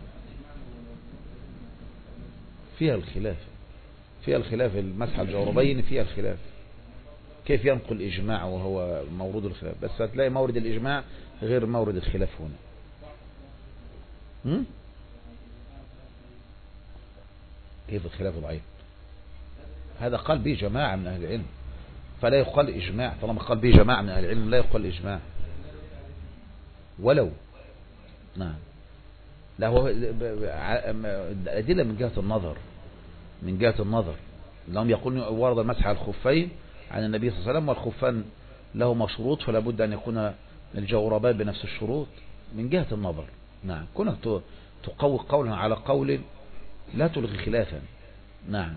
فيها الخلاف، فيها الخلاف. المسح الجوربين فيها الخلاف. كيف ينقل إجماع وهو مورد الخلاف؟ بس هتلاقي مورد الإجماع غير مورد الخلاف هنا. هم؟ كيف الخلاف ضعيف؟ هذا قال به جماعة من أهل العلم، فلا يقال إجماع. طالما قال به جماعة من أهل العلم لا يقال إجماع ولو. نعم. لا، هو الأدلة من جهة النظر، من جهة النظر. لهم يقولون ورد المسح على الخفين عن النبي صلى الله عليه وسلم، والخفان لهما شروط فلا بد أن يكون الجوربان بنفس الشروط. من جهة النظر. نعم. كونك تقوي قولا على قول لا تلغي خلافا. نعم.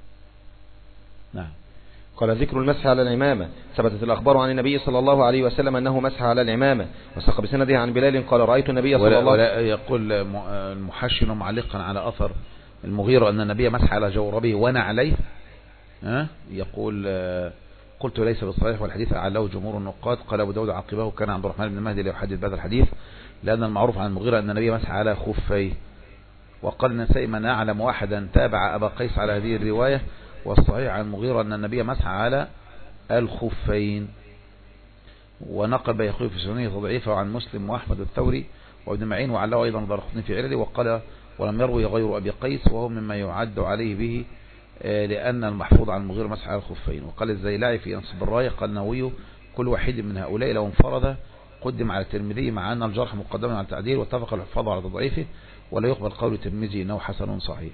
نعم. قال ذكر المسح على العمامة. ثبتت الأخبار عن النبي صلى الله عليه وسلم أنه مسح على العمامة، وساق بسنده عن بلال قال رأيت النبي صلى الله عليه وسلم. يقول المحشن معلقا على أثر المغيرة أن النبي مسح على جوربه ونعليه. ها؟ يقول قلت ليس بالصحيح والحديث أعلاه جمهور النقاد. قال أبو داود عقبه كان عبد الرحمن بن مهدي ليحدث بهذا الحديث، لأن المعروف عن المغيرة أن النبي مسح على خفيه. وقال النسائي من أعلم واحدا تابع أبا قيس على هذه الرواية، والصحيح عن المغيرة أن النبي مسح على الخفين. ونقل بيقول في سننه تضعيفه عن مسلم وأحمد الثوري وابن معين، وعله أيضا دارقطني في علله، وقال ولم يروي غير أبي قيس، وهو مما يعد عليه به لأن المحفوظ عن المغيرة مسح على الخفين. وقال الزيلعي في أنصب الراية قال نووي كل واحد من هؤلاء لو انفرد قدم على الترمذي، مع أن الجرح مقدم على التعديل، واتفق الحفاظ على تضعيفه، ولا يقبل قول الترمذي إنه حسن صحيح.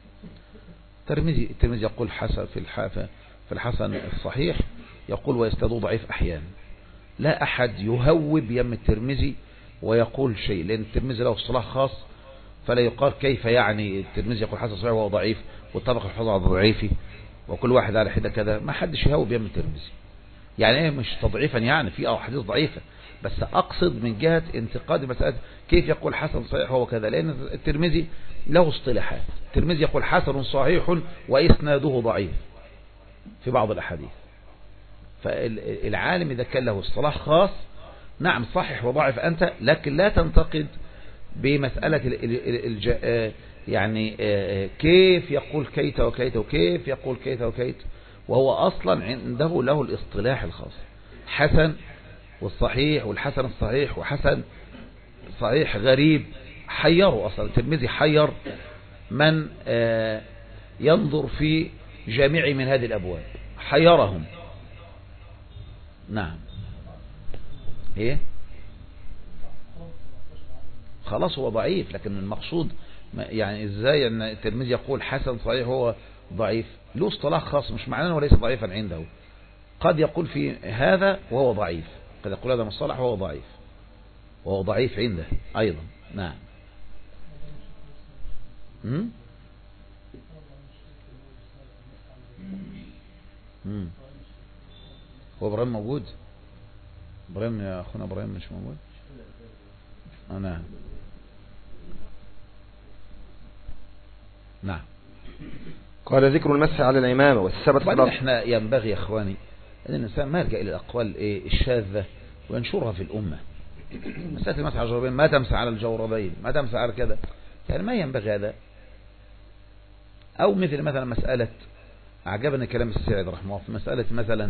الترمذي الترمذي يقول حسن في الحافة في الحسن الصحيح، يقول ويستدو ضعيف أحيانا. لا أحد يهوب يم الترمذي ويقول شيء، لأن الترمذي له اصطلاح خاص، فلا يقال كيف يعني الترمذي يقول حسن صحيح وهو ضعيف، واتفق الحفاظ على ضعيفه، وكل واحد على حدة كذا. ما حدش يهوب يم الترمذي. يعني ايه مش تضعيفا؟ يعني في أحاديث ضعيفة، بس أقصد من جهة انتقاد مسألة كيف يقول حسن صحيح وهو كذا، لأن الترمذي له اصطلاحات. الترمذي يقول حسن صحيح وإسناده ضعيف في بعض الأحاديث. فالعالم إذا كان له اصطلاح خاص، نعم صحح وضعف أنت، لكن لا تنتقد بمسألة الج... يعني كيف يقول كيت وكيت وكيف يقول كيت وكيت، وهو أصلا عنده له الاصطلاح الخاص. حسن والصحيح والحسن الصحيح وحسن صحيح غريب، حيروا أصلا. الترمذي حير من ينظر في جميع من هذه الأبواب، حيرهم. نعم. ايه خلاص هو ضعيف، لكن المقصود يعني ازاي ان الترمذي يقول حسن صحيح هو ضعيف؟ له اصطلاح خاص، مش معناه انه ليس ضعيفا عنده. قد يقول في هذا وهو ضعيف، قد يقول هذا مصطلح وهو ضعيف، وهو ضعيف عنده ايضا. نعم. امم امم هو ابراهيم موجود؟ ابراهيم يا اخونا ابراهيم مش موجود؟ انا نعم. قال ذكر المسح على العمامة والثبت. طبعا احنا ينبغي يا اخواني ان الانسان ما يرجع الى الاقوال ايه الشاذة وينشرها في الامة. مسألة المسح على الجوربين، ما تمسح على الجوربين، ما تمسح على كذا، يعني ما ينبغي هذا. أو مثل مثلا مسألة، أعجبني كلام السعد رحمه الله في مسألة مثلا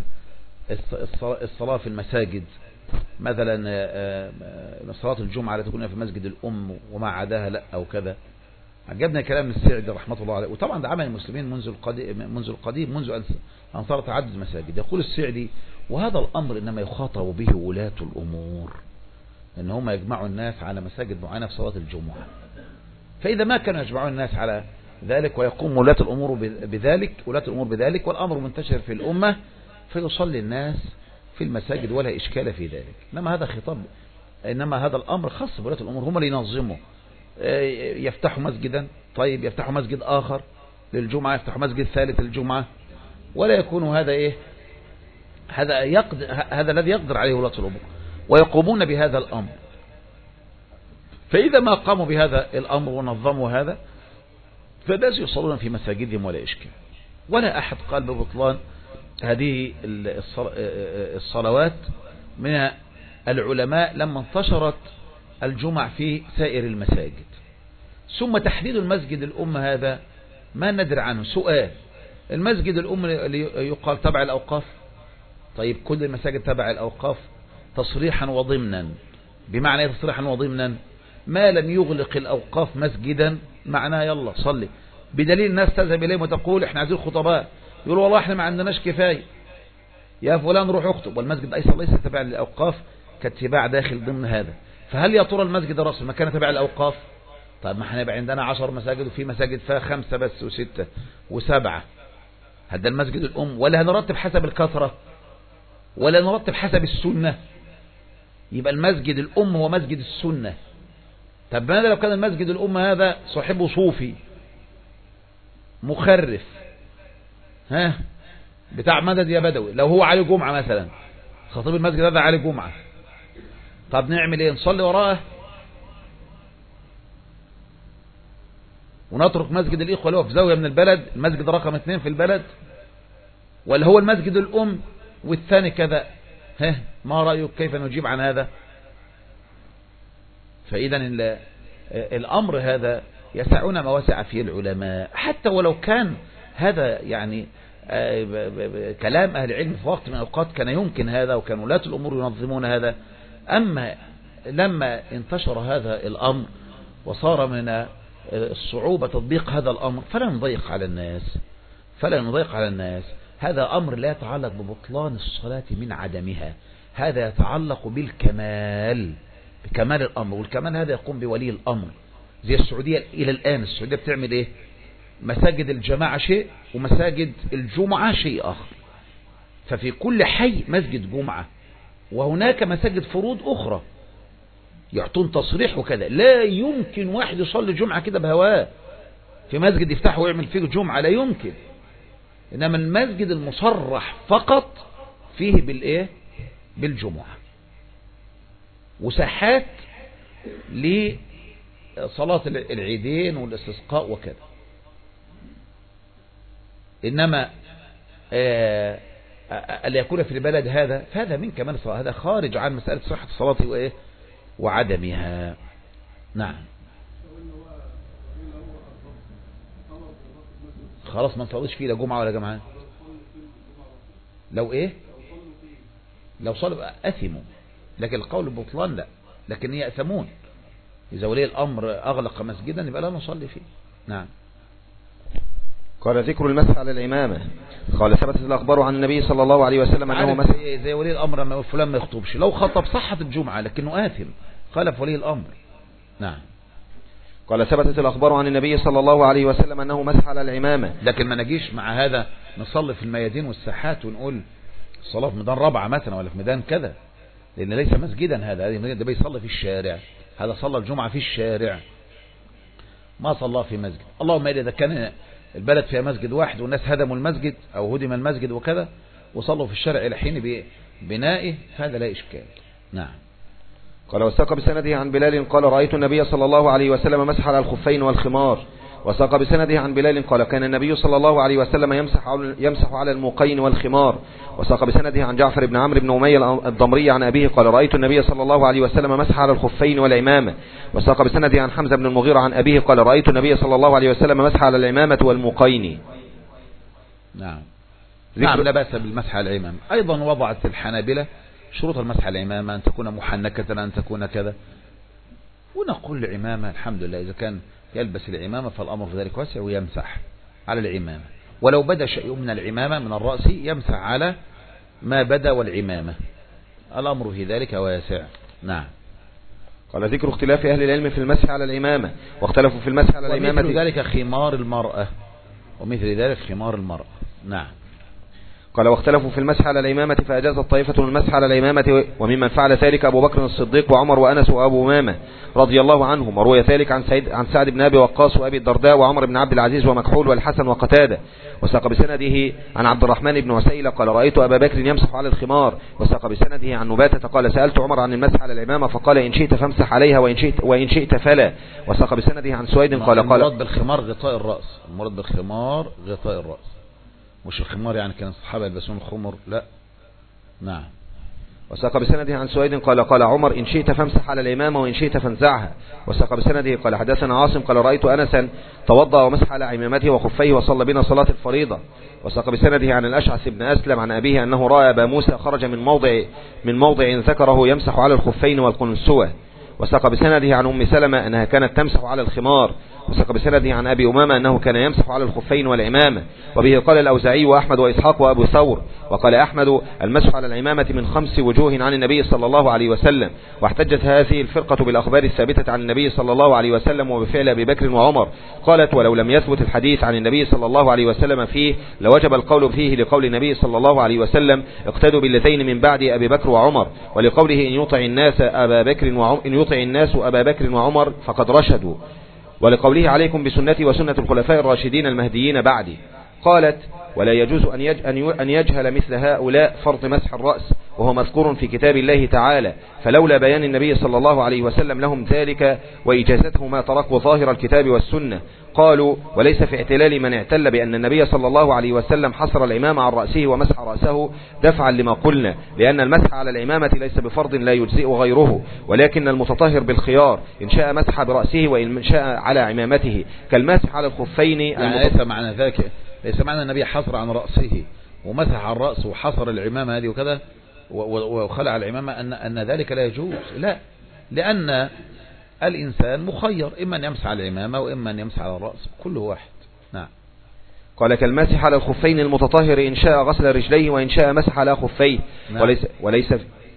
الصلاة في المساجد، مثلا صلاة الجمعة لا تكون في مسجد الأم وما عداها لا أو كذا. عجبنا كلام السعد رحمه الله عليه، وطبعا ده عمل المسلمين منذ القديم منذ القديم منذ أن صار تعدد المساجد. يقول السعدي: وهذا الأمر إنما يخاطب به ولاة الأمور، إن هم يجمعوا الناس على مساجد معينة في صلاة الجمعة. فإذا ما كانوا يجمعون الناس على ذلك ويقوم ولاة الأمور بذلك ولاة الأمور بذلك والأمر منتشر في الأمة، فيصلي الناس في المساجد ولا إشكال في ذلك. إنما هذا خطاب، إنما هذا الأمر خاص بولاة الأمور، هم اللي ينظموا، يفتحوا مسجدا، طيب يفتحوا مسجد آخر للجمعة، يفتحوا مسجد ثالث للجمعة، ولا يكون هذا إيه، هذا يقدر، هذا الذي يقدر عليه ولاة الأمور ويقومون بهذا الأمر. فإذا ما قاموا بهذا الأمر ونظموا هذا، فالناس يصلون في مساجدهم ولا إشكال. ولا أحد قال ببطلان هذه الصلوات من العلماء لما انتشرت الجمع في سائر المساجد. ثم تحديد المسجد الأم هذا ما ندري عنه. سؤال: المسجد الأم اللي يقال تبع الأوقاف، طيب كل المساجد تبع الأوقاف تصريحا وضمنا. بمعنى ايه تصريحا وضمنا؟ ما لم يغلق الأوقاف مسجدا معناه يلا صلي، بدليل الناس تذهب إليه وتقول احنا عايزين خطباء، يقولوا والله احنا ما عندناش كفاية، يا فلان روح اخطب، والمسجد أيضا ليس تبع للأوقاف كاتباع داخل ضمن هذا. فهل يا ترى المسجد الرأس مكان تبع الأوقاف؟ طيب ما احنا يبقى عندنا عشر مساجد وفي مساجد فيها خمسة بس وستة وسبعة، هذا المسجد الأم. ولا هنرتب حسب الكثرة ولا نرتب حسب السنة؟ يبقى المسجد الأم هو مسجد السنة. طب ماذا لو كان المسجد الأم هذا صاحبه صوفي مخرف، ها بتاع مدد يا بدوي، لو هو علي جمعة مثلا، خطيب المسجد هذا علي جمعة، طب نعمل ايه؟ نصلي وراه ونترك مسجد الإخوة اللي هو في زاوية من البلد، المسجد رقم اثنين في البلد، ولا هو المسجد الأم والثاني كذا؟ ها ما رأيك كيف نجيب عن هذا؟ فإذا الأمر هذا يسعون ما وسع فيه العلماء، حتى ولو كان هذا يعني كلام أهل العلم في وقت من الأوقات كان يمكن هذا وكان ولاة الأمور ينظمون هذا. أما لما انتشر هذا الأمر وصار من الصعوبة تطبيق هذا الأمر فلا نضيق على الناس فلا نضيق على الناس هذا أمر لا يتعلق ببطلان الصلاة من عدمها، هذا يتعلق بالكمال، بكمال الأمر، والكمال هذا يقوم بولي الأمر. زي السعودية إلى الآن، السعودية بتعمل إيه؟ مساجد الجماعة شيء ومساجد الجمعة شيء آخر، ففي كل حي مسجد جمعة، وهناك مساجد فروض أخرى يعطون تصريح وكذا. لا يمكن واحد يصلي جمعة كده بهواه في مسجد يفتحه ويعمل فيه جمعة، لا يمكن. إنما المسجد المصرح فقط فيه بالإيه؟ بالجمعة، وساحات لصلاة العيدين والاستسقاء وكذا. إنما اللي يكون في البلد هذا فهذا من كمال الصلاة، هذا خارج عن مسألة صحة الصلاة وإيه وعدمها. نعم خلاص ما نصليش فيه لا جمعة ولا جمعة. لو ايه لو صلوا أثموا، لكن القول ببطلان لا، لكن يأثمون. إذا ولي الأمر أغلق مسجدا يبقى لا نصلي فيه. نعم. قال ذكر المسح على الإمامة. قال ثبتت الأخبار عن النبي صلى الله عليه وسلم أنه مسح. زي ولي الأمر لما فلان ما يخطبش، لو خطب صحت الجمعة لكنه آثم، خالف ولي الأمر. نعم. قال ثبتت الأخبار عن النبي صلى الله عليه وسلم أنه مسح على العمامة. لكن ما نجيش مع هذا نصلي في الميادين والساحات ونقول الصلاة في ميدان رابعة مثلا ولا في ميدان كذا، لأن ليس مسجدا هذا، هذا ده بيصلي في الشارع، هذا صلى الجمعة في الشارع ما صلى في مسجد. اللهم إذا كان البلد فيها مسجد واحد والناس هدموا المسجد أو هدم المسجد وكذا وصلوا في الشارع إلى حين بنائه فهذا لا إشكال. نعم. قال وساق بسنده عن بلال قال رأيت النبي صلى الله عليه وسلم مسح على الخفين والخمار، وساق بسنده عن بلال قال كان النبي صلى الله عليه وسلم يمسح يمسح على الموقين والخمار. وساق بسنده عن جعفر بن عمرو بن أمية الضمري عن أبيه قال رأيت النبي صلى الله عليه وسلم مسح على الخفين والعمامة. وساق بسنده عن حمزة بن المغيرة عن أبيه قال رأيت النبي صلى الله عليه وسلم مسح على العمامة والموقين. نعم نعم لا بأس بالمسح على العمامة. أيضا وضعت الحنابلة شروط المسح على العمامة أن تكون محنكة أن تكون كذا، ونقول العمامة الحمد لله إذا كان يلبس العمامة فالأمر في ذلك واسع ويمسح على العمامة، ولو بدا شيء من العمامة من الرأس يمسح على ما بدا والعمامة، الأمر في ذلك واسع. نعم. قال ذكر اختلاف أهل العلم في المسح على العمامة، واختلفوا في المسح على العمامة ومثل ذلك خمار المرأة ومثل ذلك خمار المرأة. نعم. قال واختلفوا في المسح على العمامة فأجاز الطائفة المسح على العمامة، وممن فعل ذلك أبو بكر الصديق وعمر وأنس وأبو أمامة رضي الله عنهم، وروي ذلك عن سعيد عن سعد بن أبي وقاص وأبي الدرداء وعمر بن عبد العزيز ومكحول والحسن وقتادة. وساق بسنده عن عبد الرحمن بن عسيلة قال رأيت أبا بكر يمسح على الخمار. وساق بسنده عن نباتة قال سألت عمر عن المسح على العمامة فقال إن شئت فامسح عليها وإن شئت, وإن شئت فلا. وساق بسنده عن سويد قال قال المراد بالخمار غطاء الرأس، المراد بالخمار غطاء الرأس، مش الخمار يعني كان الصحابة يلبسون الخمر، لا. نعم. وساق بسنده عن سويد قال قال عمر إن شئت فامسح على الإمامة وإن شئت فانزعها. وساق بسنده قال حدثنا عاصم قال رأيت أنسا توضأ ومسح على عمامته وخفيه وصلى بنا صلاة الفريضة. وساق بسنده عن الأشعث بن أسلم عن أبيه أنه رأى أبا موسى خرج من موضع من موضع ذكره يمسح على الخفين والقنسوة. وساق بسنده عن أم سلمة أنها كانت تمسح على الخمار. وساق بسنده عن أبي أمامة أنه كان يمسح على الخفين والعمامة. وبه قال الأوزاعي وأحمد وإسحاق وأبو ثور. وقال أحمد المسح على العمامة من خمس وجوه عن النبي صلى الله عليه وسلم. واحتجت هذه الفرقة بالأخبار الثابتة عن النبي صلى الله عليه وسلم وبفعل أبي بكر وعمر. قالت ولو لم يثبت الحديث عن النبي صلى الله عليه وسلم فيه لوجب القول فيه لقول النبي صلى الله عليه وسلم اقتدوا باللذين من بعد أبي بكر وعمر، ولقوله إن يطع الناس أبا بكر وعمر إن يطع الناس أبا بكر وعمر فقد رشدوا، ولقوله عليكم بسنتي وسنة الخلفاء الراشدين المهديين بعدي. قالت ولا يجوز أن يجهل مثل هؤلاء فرض مسح الرأس وهو مذكور في كتاب الله تعالى، فلولا بيان النبي صلى الله عليه وسلم لهم ذلك وإجازته ما تركوا ظاهر الكتاب والسنة. قالوا وليس في اعتلال من اعتل بأن النبي صلى الله عليه وسلم حصر الإمام عن رأسه ومسح رأسه دفعا لما قلنا، لأن المسح على الإمامة ليس بفرض لا يجزئ غيره، ولكن المتطهر بالخيار إن شاء مسح برأسه وإن شاء على عمامته كالمسح على الخفين. يعني ليس معنى ذلك ليس معنى النبي حصر عن رأسه ومسح عن رأسه وحصر العمامة هذه وكذا وخلع العمامة أن, أن ذلك لا يجوز، لا، لأن الإنسان مخير إما أن يمسح على العمامة وإما أن يمسح على الرأس، كله واحد. نعم. قال كالمسح على الخفين المتطهر إن شاء غسل رجليه وإن شاء مسح على خفيه. نعم. وليس, وليس,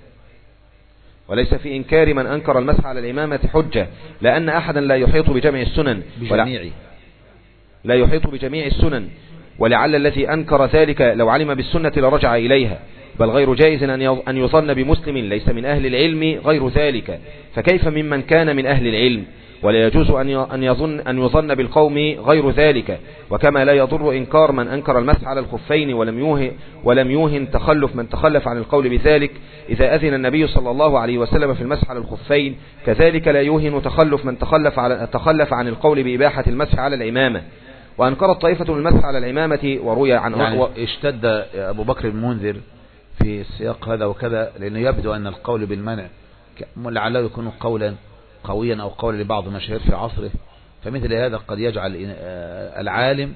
وليس في إنكار من أنكر المسح على الإمامة حجة، لأن أحدا لا يحيط بجميع السنن بجميع لا يحيط بجميع السنن، ولعل الذي أنكر ذلك لو علم بالسنة لرجع إليها، بل غير جائز أن يظن بمسلم ليس من أهل العلم غير ذلك، فكيف ممن كان من أهل العلم؟ ولا يجوز أن يظن أن يظن بالقوم غير ذلك، وكما لا يضر إنكار من أنكر المسح على الخفين ولم يوهن ولم يوهن تخلف من تخلف عن القول بذلك إذا أذن النبي صلى الله عليه وسلم في المسح على الخفين، كذلك لا يوهن تخلف من تخلف على تخلف عن القول بإباحة المسح على العمامة. وأنكرت طائفة المسح على العمامة وروي عن يعني اشتد أبو بكر المنذر في السياق هذا وكذا، لأنه يبدو أن القول بالمنع لعله يكون قولا قويا أو قولا لبعض المشاهير في عصره، فمثل هذا قد يجعل العالم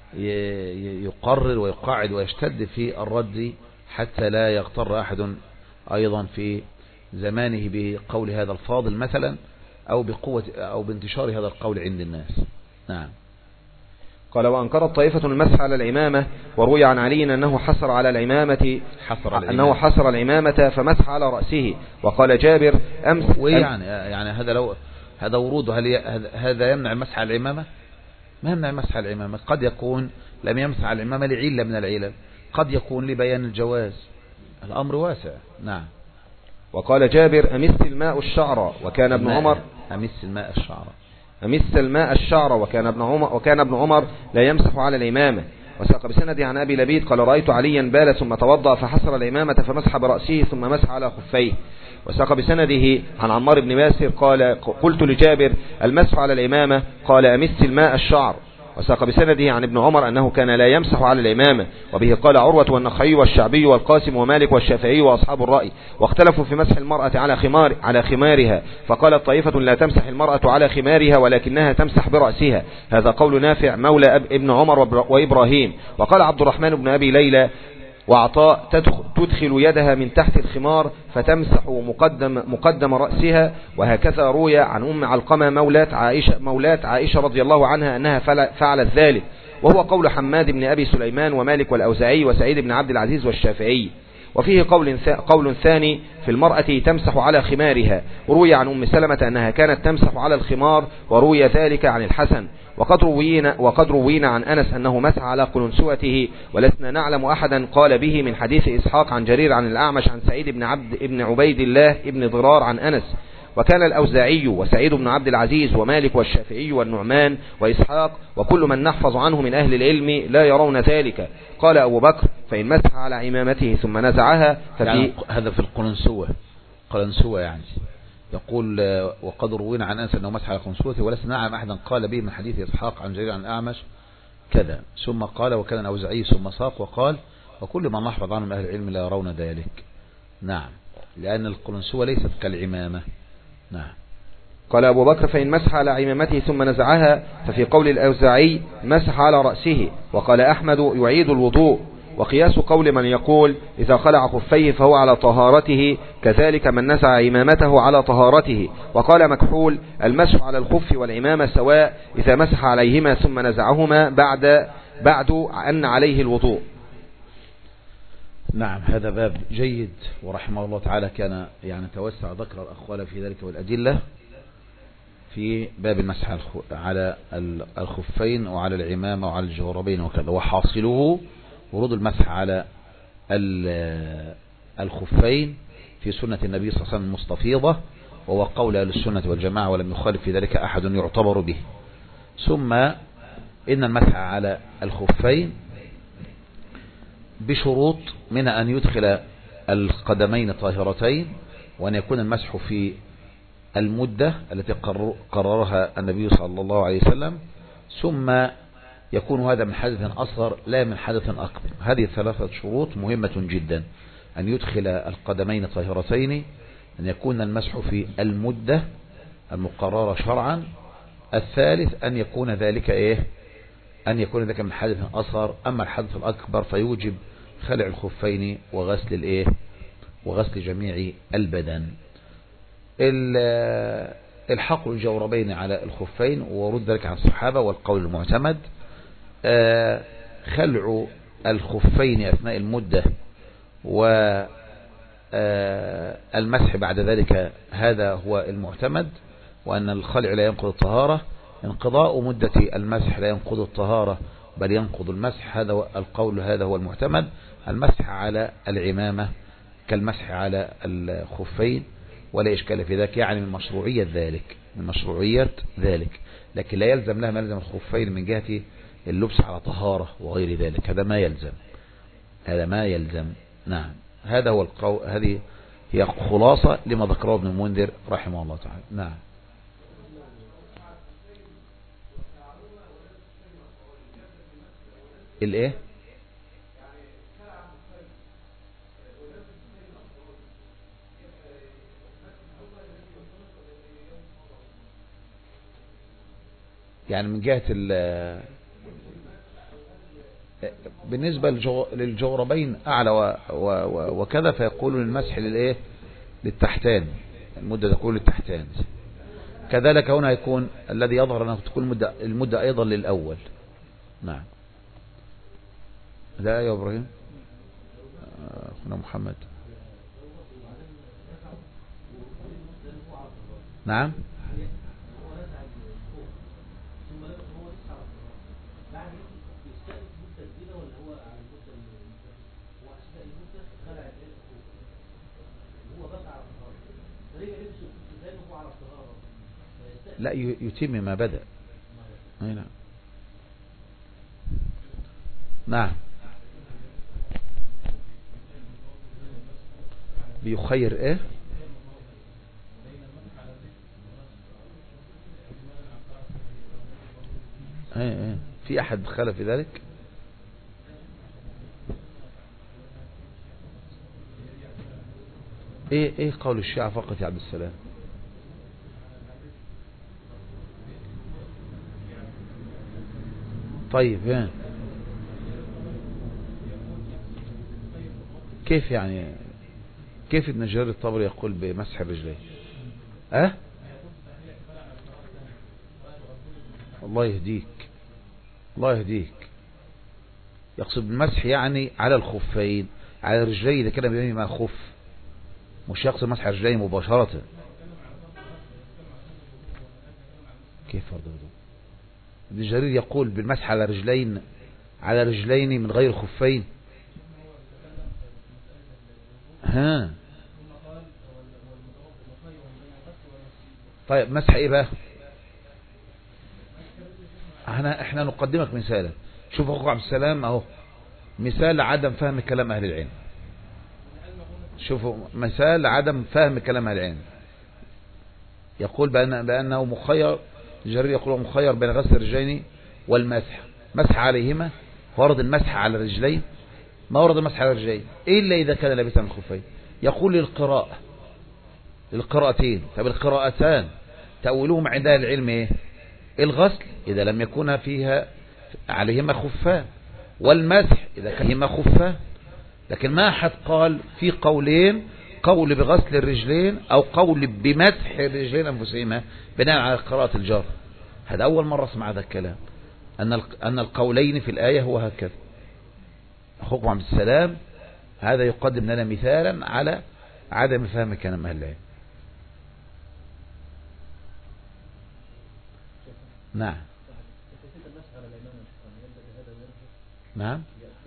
يقرر ويقاعد ويشتد في الرد حتى لا يغتر أحد أيضا في زمانه بقول هذا الفاضل مثلا أو بقوة أو بانتشار هذا القول عند الناس. نعم. قال وأنكرت طائفة المسح على العمامة وروي عن علي أنه حصر على العمامة حصر العمامة أنه حصر العمامة فمسح على رأسه. وقال جابر أمس ويعني يعني هذا لو هذا ورود هل هذا يمنع المسح على العمامة؟ ما يمنع المسح على العمامة، قد يكون لم يمسح على العمامة لعلة من العلل، قد يكون لبيان الجواز، الأمر واسع. نعم. وقال جابر أمس الماء الشعر وكان ابن عمر أمس الماء الشعر أمس الماء الشعر وكان ابن عمر وكان ابن عمر لا يمسح على الإمامة. وساق بسند عن أبي لبيد قال رأيت عليا بال ثم توضأ فحصر العمامة فمسح برأسه ثم مسح على خفيه. وساق بسنده عن عمار بن باسر قال قلت لجابر المسح على العمامة قال أمس الماء الشعر. وساق بسنده عن ابن عمر أنه كان لا يمسح على العمامة، وبه قال عروة والنخعي والشعبي والقاسم ومالك والشافعي وأصحاب الرأي. واختلفوا في مسح المرأة على خمار على خمارها، فقالت طائفة لا تمسح المرأة على خمارها ولكنها تمسح برأسها، هذا قول نافع مولى ابن عمر وإبراهيم. وقال عبد الرحمن بن أبي ليلى وعطاء تدخل يدها من تحت الخمار فتمسح مقدم, مقدم رأسها. وهكذا روي عن أم علقمة مولاة عائشة, مولاة عائشة رضي الله عنها أنها فعلت ذلك، وهو قول حماد بن أبي سليمان ومالك والأوزاعي وسعيد بن عبد العزيز والشافعي. وفيه قول, قول ثاني في المرأة تمسح على خمارها، وروي عن أم سلمة أنها كانت تمسح على الخمار، وروي ذلك عن الحسن. وقد روينا, وقد روينا عن أنس أنه مسح على قلنسوته، ولسنا نعلم أحدا قال به من حديث إسحاق عن جرير عن الأعمش عن سعيد بن عبد ابن عبيد الله ابن ضرار عن أنس. وكان الأوزاعي وسعيد بن عبد العزيز ومالك والشافعي والنعمان وإسحاق وكل من نحفظ عنه من أهل العلم لا يرون ذلك. قال أبو بكر فإن مسح على عمامته ثم نزعها ففي يعني هذا في القلنسوة قلنسوة يعني يقول وقد روينا عن أنس أنه مسح على قلنسوته ولسنا نعلم أحدا قال به من حديث إسحاق عن جرير عن الأعمش كذا. ثم قال وكان الأوزاعي ثم ساق وقال وكل من نحفظ عنه من أهل العلم لا يرون ذلك. نعم، لأن القلنسوة ليست كالعمامة. نعم. قال أبو بكر فإن مسح على عمامته ثم نزعها ففي قول الأوزاعي مسح على رأسه. وقال أحمد يعيد الوضوء. وقياس قول من يقول إذا خلع خفيه فهو على طهارته كذلك من نزع عمامته على طهارته. وقال مكحول المسح على الخف والعمامة سواء إذا مسح عليهما ثم نزعهما بعد بعد أن عليه الوضوء. نعم، هذا باب جيد، ورحمه الله تعالى كان يعني توسع ذكر الأقوال في ذلك والأدلة في باب المسح على الخفين وعلى العمامة وعلى الجوربين وكذا. وحاصله ورود المسح على الخفين في سنة النبي صلى الله عليه وسلم المستفيضة، وهو قول أهل السنة والجماعة ولم يخالف في ذلك أحد يعتبر به. ثم إن المسح على الخفين بشروط، من أن يدخل القدمين طاهرتين، وأن يكون المسح في المدة التي قررها النبي صلى الله عليه وسلم، ثم يكون هذا من حدث أصغر لا من حدث أكبر. هذه ثلاثة شروط مهمة جدا: أن يدخل القدمين طاهرتين، أن يكون المسح في المدة المقررة شرعا، الثالث أن يكون ذلك إيه أن يكون ذلك من حدث أصغر. أما الحدث الأكبر فيوجب خلع الخفين وغسل الإيه وغسل جميع البدن. الحقل الجوربين على الخفين ورد ذلك عن الصحابة والقول المعتمد. خلع الخفين أثناء المدة والمسح بعد ذلك هذا هو المعتمد، وأن الخلع لا ينقض الطهارة. انقضاء مدة المسح لا ينقض الطهارة بل ينقض المسح، هذا القول هذا هو المعتمد. المسح على العمامة كالمسح على الخفين ولا إشكال في ذلك، يعني من مشروعية ذلك من مشروعية ذلك لكن لا يلزم لها ما يلزم الخفين من جهة اللبس على طهارة وغير ذلك، هذا ما يلزم هذا ما يلزم نعم، هذا هو القول. هذه هي خلاصة لما ذكره ابن المنذر رحمه الله تعالى. نعم. الايه يعني من جهة بالنسبة للجوربين أعلى وكذا، فيقول المسح للإيه للتحتان، المدة تكون للتحتان. كذلك هنا يكون الذي يظهر أنه تكون المدة, المدة أيضا للأول. نعم. لا يا إبراهيم أخونا محمد. نعم. لا يتم ما بدأ. نعم. نعم. بيخير ايه؟ ايه ايه في احد خالف في ذلك؟ ايه ايه قول الشيعة فقط يا عبد السلام؟ طيب ايه كيف يعني؟ كيف ابن جرير الطبري يقول بمسح الرجلين؟ اه الله يهديك، الله يهديك. يقصد بالمسح يعني على الخفين، على الرجلين إذا كان بيمين مع الخف، مش يقصد مسح الرجلين مباشرة. كيف فرض الوضوء؟ ابن جرير يقول بالمسح على رجلين، على رجلين من غير خفين. ها طيب مسح ايه بقى؟ احنا احنا نقدمك مثالا. شوف اخوك عبد السلام اهو مثال عدم فهم كلام اهل العلم. شوفوا مثال عدم فهم كلام اهل العلم. يقول بأن بأنه مخير، جرير يقول مخير بين غسل الرجلين والمسح، مسح عليهما. ورد المسح على الرجلين؟ ما ورد المسح على الرجلين إلا إذا كان لابسا الخفين. يقول للقراءة، للقراءتين. طب القراءتان تأولوهم عند أهل العلم إيه؟ الغسل إذا لم يكن فيها عليهما خفان، والمسح إذا كان هما خفان. لكن ما أحد قال في قولين، قول بغسل الرجلين أو قول بمسح الرجلين أنفسهما بناء على قراءة الجار. هذا أول مرة اسمع هذا الكلام، أن أن القولين في الآية هو هكذا. أخوكم عبد السلام هذا يقدم لنا مثالا على عدم فهم كلام أهل العلم. نعم نعم.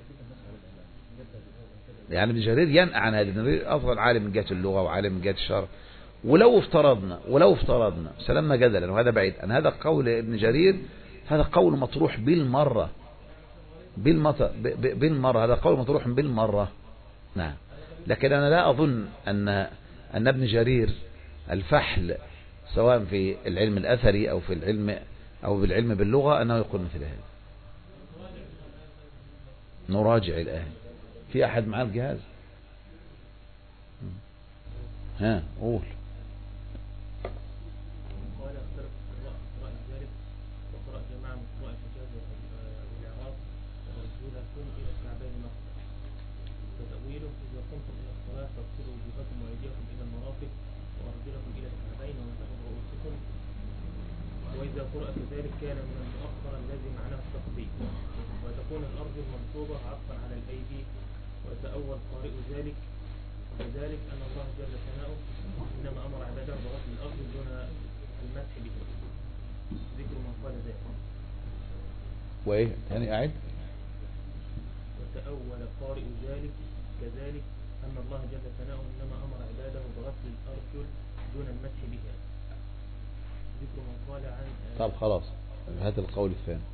يعني ابن جرير ينأى عن هذا. ابن جرير أفضل عالم من جهة اللغة وعالم من جهة الشرع. ولو افترضنا ولو افترضنا سلمنا جدلا، وهذا بعيد أن هذا قول ابن جرير، هذا قول مطروح بالمرة بالمرة بالمرة هذا قول مطروح بالمرة. نعم. لكن أنا لا أظن أن أن ابن جرير الفحل سواء في العلم الأثري أو في العلم أو بالعلم باللغة أنه يقول مثل هذا. نراجع الآن. في أحد معاه الجهاز؟ ها قول. قال اختلف قراءة ذلك وقراءة جماعة من قراءة الحجاز والعراق ورسولكم إلى الكعبين مصر. فتأويله إذا قمتم إلى الصلاة فاغسلوا وجوهكم وأيديكم إلى المرافق وأرجلكم إلى الكعبين وامسحوا برؤوسكم. وإذا قرأ كذلك كان من المؤخر الذي معناه التقديم، وتكون الأرض المنصوبة عطفا على الأيدي. ويتأول قارئ ذلك وذلك أن الله جل ثناؤه إنما أمر عباده بغسل الأرض دون المسح به، ذكر من قال ذلك. وإيه ثاني أعد؟ وتأول قارئ ذلك كذلك أن الله جل ثناؤه إنما أمر عباده بغسل الأرجل دون المسح بها، ذكر من قال عن. طب خلاص هذا القول الثاني.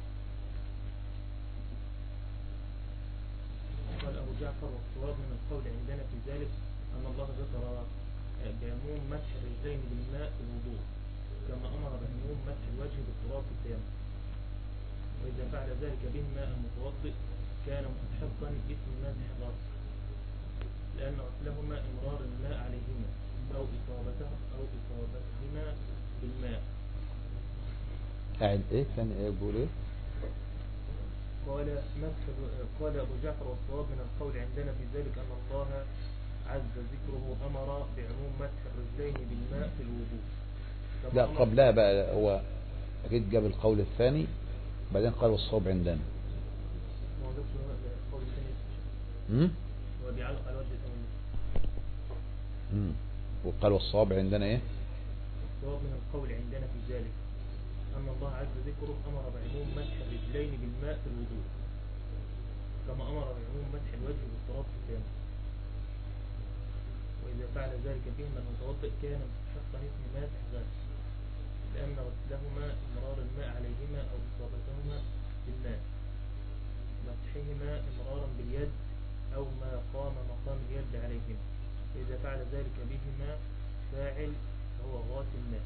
قال أبو جعفر والصواب من القول عندنا في ذلك أن الله ذكر بعموم مسح الرجلين بالماء في الوضوء كما أمر بعموم مسح الوجه بالتراب في التيمم. وإذا فعل ذلك بهما المتوضئ كان مستحقا اسم مسح الرأس، لأن غسلهما إمرار الماء عليهما أو إصابته أو إصابتهما بالماء. قاعد إيه ثاني إيه بقول إيه؟ قال مسح قال أبو جعفر والصواب من القول عندنا في ذلك أن الله عز ذكره أمر بعموم مسح الرجلين بالماء في الوضوء. لا قبلها بقى هو أكيد جاب القول الثاني بعدين قال والصواب عندنا. هو ده القول الثاني. امم هو بيعلق على وجه الثاني. امم وقال والصواب عندنا إيه؟ الصواب من القول عندنا في ذلك أن الله عز ذكره أمر بعموم مسح الرجلين بالماء في الوضوء كما أمر بعموم مسح الوجه بالتراب في التيمم. وإذا فعل ذلك بهما المتوضئ كان مستحقا اسم ماسح غسل، لأن غسلهما إمرار الماء عليهما أو إصابتهما بالماء. مسح مسحهما إمرارا باليد أو ما قام مقام اليد عليهما، فإذا فعل ذلك بهما فاعل فهو غاسل الماء.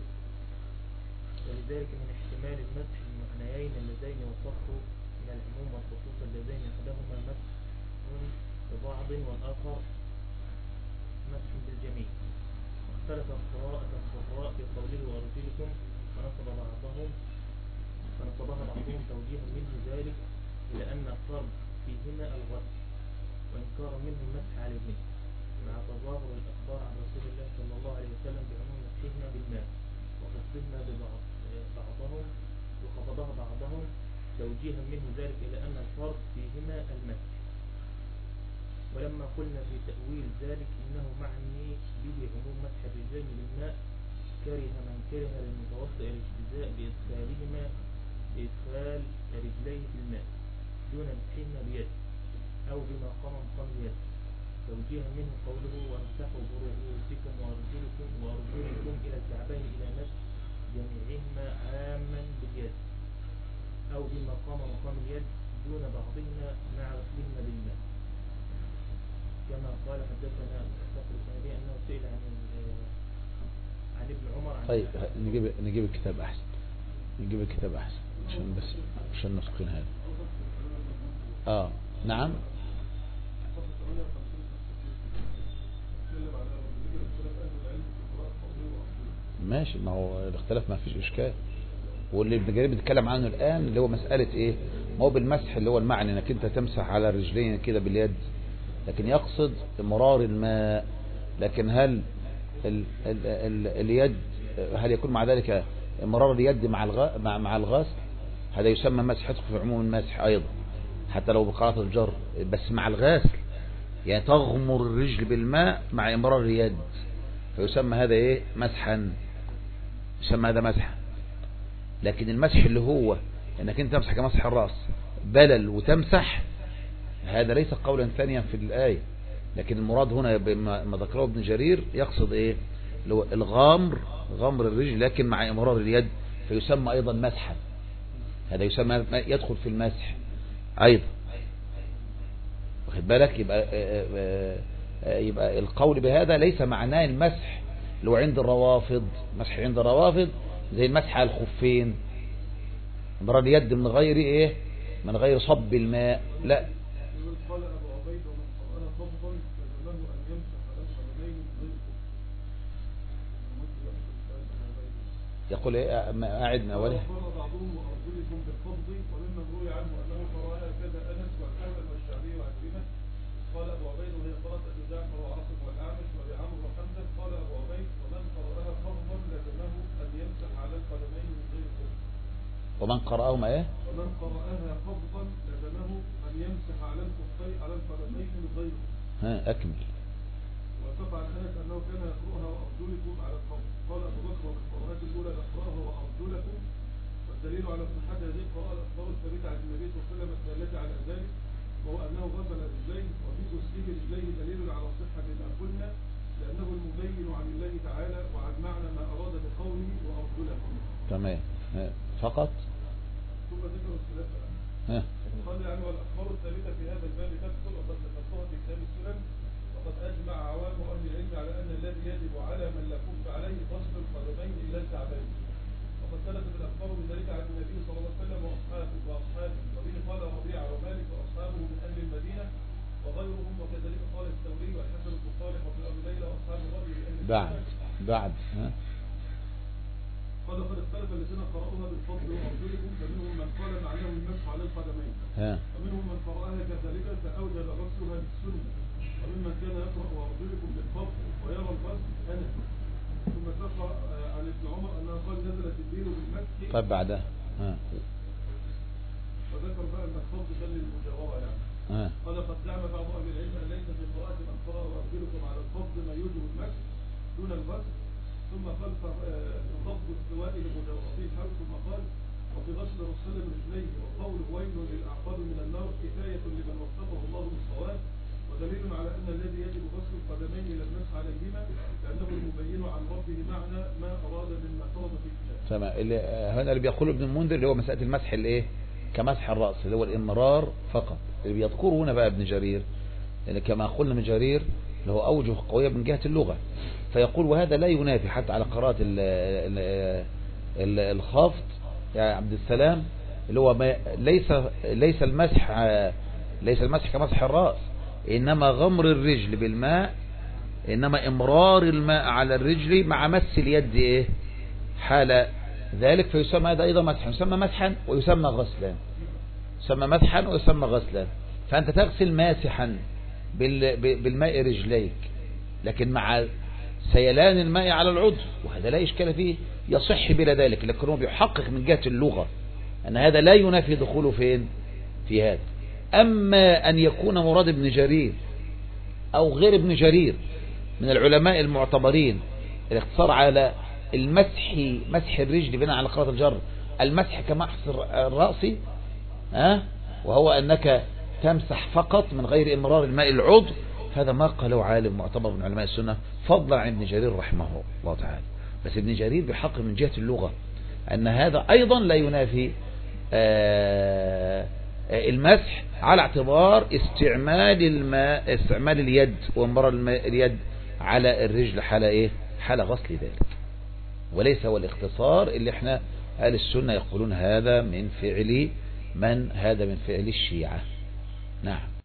ولذلك من احتمال المسح المعنيين اللذين وصفوا من العموم والخصوص اللذين أحدهما مسح ببعض والآخر مسح بالجميع. واختلف قراءة القراء في قوله وأرجلكم فنصب بعضهم فنصبها بعضهم توجيها منه ذلك إلى أن الفرض فيهما الغسل وإنكارا منه المسح عليهما، مع تظاهر الأخبار عن رسول الله صلى الله عليه وسلم بعموم مسحهما بالماء وخفضهما ببعض بعضهم وخفضها بعضهم توجيها منه ذلك إلى أن الفرض فيهما المسح. ولما قلنا في تأويل ذلك إنه معني به عموم مسح الرجلين بالماء، كره من كره للمتوضئ الاجتزاء بإدخالهما بإدخال رجليه في الماء دون مسحهما بيد أو بما قام مقام اليد، توجيها منه قوله وامسحوا برؤوسكم وأرجلكم وأرجلكم إلى الكعبين إلى مسح جميعهما عاما باليد أو بما قام مقام اليد دون بعضهما مع غسلهما بالماء. كما قال حدثنا الصفر السنبي أنه سئل عن عن ابن عمر عن طيب نجيب نجيب الكتاب أحسن، نجيب الكتاب أحسن عشان بس عشان نسقين هذا. آه نعم. ماشي، ما هو الاختلاف ما فيش إشكال، واللي ابن جرير بيتكلم عنه الآن اللي هو مسألة إيه؟ ما هو بالمسح اللي هو المعنى إنك أنت تمسح على الرجلين كده باليد، لكن يقصد مرار الماء. لكن هل ال ال ال اليد هل يكون مع ذلك مرار اليد مع الغ مع مع الغسل؟ هذا يسمى مسح، يدخل في عموم المسح أيضا حتى لو بقراءة الجر، بس مع الغسل يعني تغمر الرجل بالماء مع امرار اليد، فيسمى هذا ايه؟ مسحا، يسمى هذا مسحا. لكن المسح اللي هو انك انت تمسح كمسح الرأس بلل وتمسح، هذا ليس قولا ثانيا في الآية. لكن المراد هنا ما ذكره ابن جرير يقصد ايه؟ الغامر، غمر الرجل لكن مع امرار اليد، فيسمى ايضا مسحا. هذا يسمى يدخل في المسح ايضا، واخد بالك؟ يبقى يبقى القول بهذا ليس معناه المسح اللي هو عند الروافض، مسح عند الروافض زي المسح على الخفين، امرار اليد من غير ايه؟ من غير صب الماء، لا. يقول ايه؟ قاعد من اوله. قال ابو عبيد وهي قرات ابي جعفر وعاصم والاعمش وابي عمرو وحمزه. قال ابو عبيد ومن قراها فرضا لزمه ان يمسح على القدمين من غير خف. ومن قراهما ايه؟ ومن قراها فرضا لزمه ان يمسح على الخفين على القدمين من غير خف. ها اكمل. وصف عن انس انه كان يقراها وارجلكم على الفرض. قال ابو بكر وفي القراءات الاولى يقراها وارجلكم، والدليل على صحه هذه القراءه الاخبار الثابته عن النبي صلى الله عليه وسلم الداله على ذلك، وهو أنه غسل رجليه، وفي غسله رجليه دليل على صحة ما قلنا، لأنه المبين عن الله تعالى وعن معنى ما أراد بقوله وأرجلكم. تمام. فقط. ثم ذكر الثلاثة. قال يعني والأخبار الثابتة في هذا الباب تدخل، وقد ذكرتها في كتاب السنن، وقد أجمع عوام أهل العلم على أن الذي يجب على من لا خف عليه غسل القدمين إلى الكعبين. وقد ثبتت الأخبار من ذلك عن النبي صلى الله عليه وسلم وأصحابه وأصحابه وبه قال ربيعة ومالك وأصحابه من أهل المدينة وغيرهم، وكذلك قال الثوري والحسن بن صالح وابن أبي ليلى وأصحاب الرأي من أهل بعد بعد ها قال قد اختلف الذين قرأوها بالفضل وأرجلكم، فمنهم من قال معناه المسح على القدمين، ومنهم من قرأها كذلك فأوجب غسلها بالسنة، وممن كان يقرأ وأرجلكم بالفضل ويرى الغسل أنا. ثم تقرأ عن ابن عمر أنه قال نزلت الدين بالمسح. طيب بعدها ها فذكر بقى أن الفضل كان للمجاورة يعني. ها. قال قد زعم بعض أهل العلم أن ليس في قراءة من قرأ وأرجلكم على الفضل ما يوجب المسح دون الغسل، ثم قال فضل استواء لمجاورته حول، ثم قال وفي غسل رسول رجليه وقول ويل للأعقاب من النار كفاية لمن وفقه الله بالصواب، ودليل على أن الذي يجب غسل القدمين إلى المسح عليهما لأنه المبين عن ربه معنى ما أراد مما فرض في الكتاب. تمام. اللي هنا اللي بيقوله ابن المنذر اللي هو مسألة المسح الايه كمسح الرأس اللي هو الإمرار فقط. اللي بيذكره هنا بقى ابن جرير، لأن كما قلنا ابن جرير له أوجه قوية من جهة اللغة، فيقول وهذا لا ينافي حتى على قراءة الخافض يا عبد السلام، اللي هو ما ليس ليس المسح ليس المسح كمسح الرأس، إنما غمر الرجل بالماء، إنما إمرار الماء على الرجل مع مس اليد إيه حال ذلك، فيسمى هذا أيضا مسحا، يسمى مسحا ويسمى غسلا، يسمى مسحا ويسمى غسلا. فأنت تغسل ماسحا بالماء رجليك، لكن مع سيلان الماء على العضو، وهذا لا إشكال فيه، يصح بلا ذلك، لكن هو بيحقق من جهة اللغة أن هذا لا ينافي دخوله فين في هذا. أما أن يكون مراد ابن جرير أو غير ابن جرير من العلماء المعتبرين الاقتصار على المسح، مسح الرجل بناء على قراءة الجر، المسح كمسح الرأس، ها، وهو أنك تمسح فقط من غير إمرار الماء العضو، هذا ما قاله عالم معتبر من علماء السنة فضلا عن ابن جرير رحمه الله تعالى. بس ابن جرير بحق من جهة اللغة أن هذا أيضا لا ينافي المسح على اعتبار استعمال الماء، استعمال اليد وامرار الماء اليد على الرجل حال ايه حال غسل ذلك، وليس هو الاختصار اللي احنا اهل السنة يقولون هذا من فعل من هذا من فعل الشيعة. نعم.